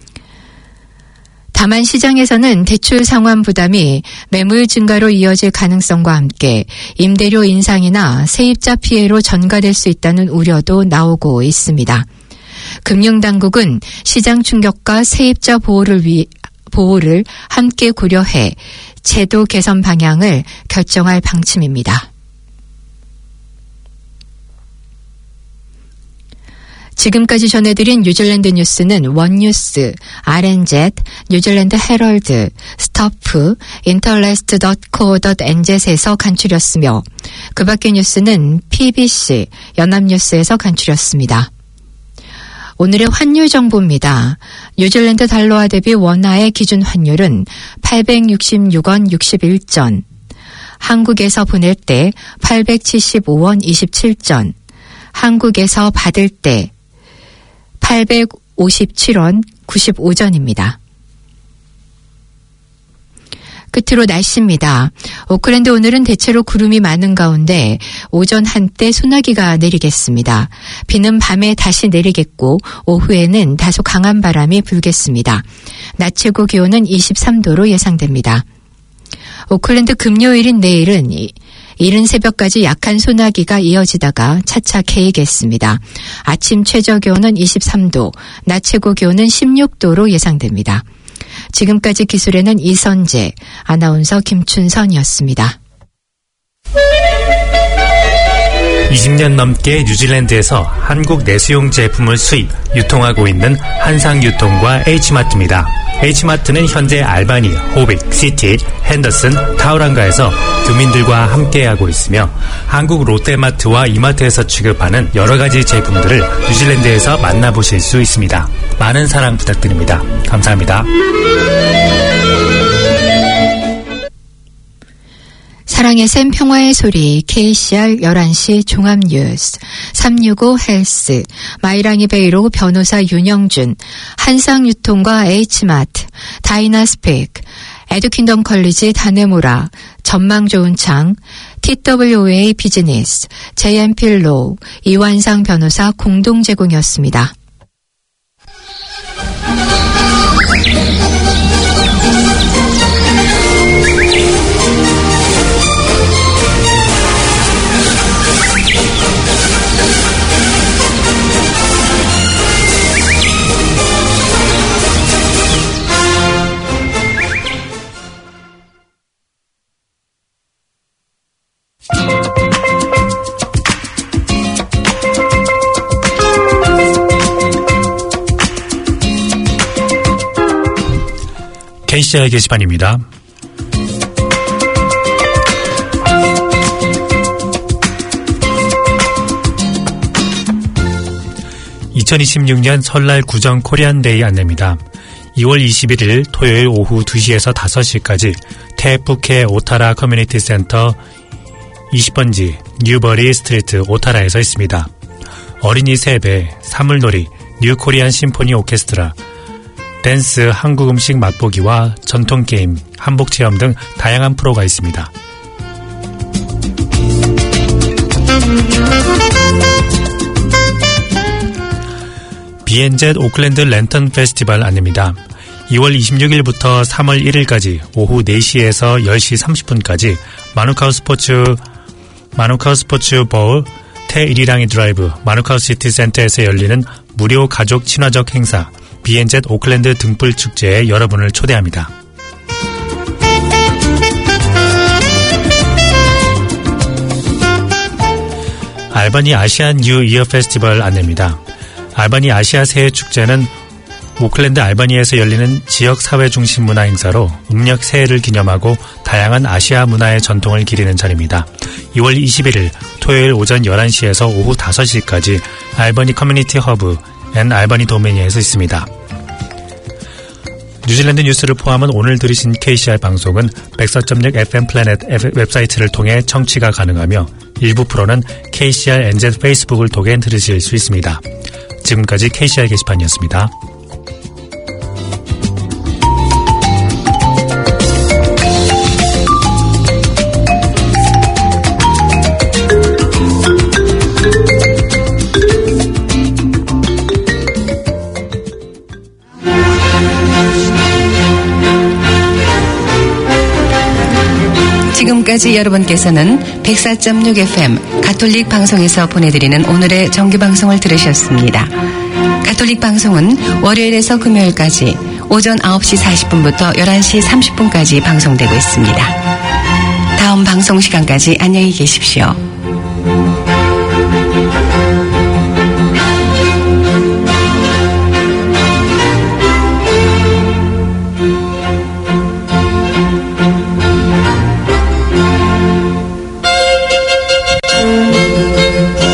다만 시장에서는 대출 상환 부담이 매물 증가로 이어질 가능성과 함께 임대료 인상이나 세입자 피해로 전가될 수 있다는 우려도 나오고 있습니다. 금융당국은 시장 충격과 세입자 보호를 함께 고려해 제도 개선 방향을 결정할 방침입니다. 지금까지 전해드린 뉴질랜드 뉴스는 원뉴스, RNZ, 뉴질랜드 헤럴드, 스토프, interlast.co.nz에서 간추렸으며 그 밖의 뉴스는 PBC, 연합뉴스에서 간추렸습니다. 오늘의 환율 정보입니다. 뉴질랜드 달러화 대비 원화의 기준 환율은 866원 61전, 한국에서 보낼 때 875원 27전, 한국에서 받을 때 857원 95전입니다. 끝으로 날씨입니다. 오클랜드 오늘은 대체로 구름이 많은 가운데 오전 한때 소나기가 내리겠습니다. 비는 밤에 다시 내리겠고 오후에는 다소 강한 바람이 불겠습니다. 낮 최고 기온은 23도로 예상됩니다. 오클랜드 금요일인 내일은 이른 새벽까지 약한 소나기가 이어지다가 차차 개이겠습니다. 아침 최저 기온은 23도, 낮 최고 기온은 16도로 예상됩니다. 지금까지 기술에는 이선재, 아나운서 김춘선이었습니다. 20년 넘게 뉴질랜드에서 한국 내수용 제품을 수입, 유통하고 있는 한상유통과 H마트입니다. H마트는 현재 알바니, 호빅, 시티, 핸더슨, 타우랑가에서 교민들과 함께하고 있으며 한국 롯데마트와 이마트에서 취급하는 여러 가지 제품들을 뉴질랜드에서 만나보실 수 있습니다. 많은 사랑 부탁드립니다. 감사합니다. 사랑의 샘 평화의 소리 KCR 11시 종합뉴스 365 헬스 마이랑이 베이로 변호사 윤영준 한상유통과 H마트 다이나스펙 에듀킹덤 컬리지 다네모라 전망 좋은 창 TWA 비즈니스 JM필로우 이완상 변호사 공동 제공이었습니다. KCR 게시판입니다. (2026년) 설날 구정 코리안데이 안내입니다. 2월 21일 토요일 오후 2시에서 5시까지 태푸케 오타라 커뮤니티 센터 20번지 뉴버리 스트리트 오타라에서 있습니다. 어린이 세배, 사물놀이, 뉴 코리안 심포니 오케스트라, 댄스, 한국 음식 맛보기와 전통 게임, 한복 체험 등 다양한 프로가 있습니다. B&Z 오클랜드 랜턴 페스티벌 안내입니다. 2월 26일부터 3월 1일까지 오후 4시에서 10시 30분까지 마누카우 스포츠 볼 태1리랑이 드라이브 마누카우 시티 센터에서 열리는 무료 가족 친화적 행사 B&Z 오클랜드 등불 축제에 여러분을 초대합니다. 알바니 아시안 뉴 이어 페스티벌 안내입니다. 알바니 아시아 새해 축제는 오클랜드 알바니에서 열리는 지역 사회 중심 문화 행사로 음력 새해를 기념하고 다양한 아시아 문화의 전통을 기리는 자리입니다. 2월 21일 토요일 오전 11시에서 오후 5시까지 알바니 커뮤니티 허브 앤 알바니 도메니에서 있습니다. 뉴질랜드 뉴스를 포함한 오늘 들으신 KCR 방송은 104.6 FM 플래닛 웹사이트를 통해 청취가 가능하며 일부 프로는 KCR NZ 페이스북을 통해 들으실 수 있습니다. 지금까지 KCR 게시판이었습니다. 지금까지 여러분께서는 104.6 FM 가톨릭 방송에서 보내드리는 오늘의 정규방송을 들으셨습니다. 가톨릭 방송은 월요일에서 금요일까지 오전 9시 40분부터 11시 30분까지 방송되고 있습니다. 다음 방송 시간까지 안녕히 계십시오.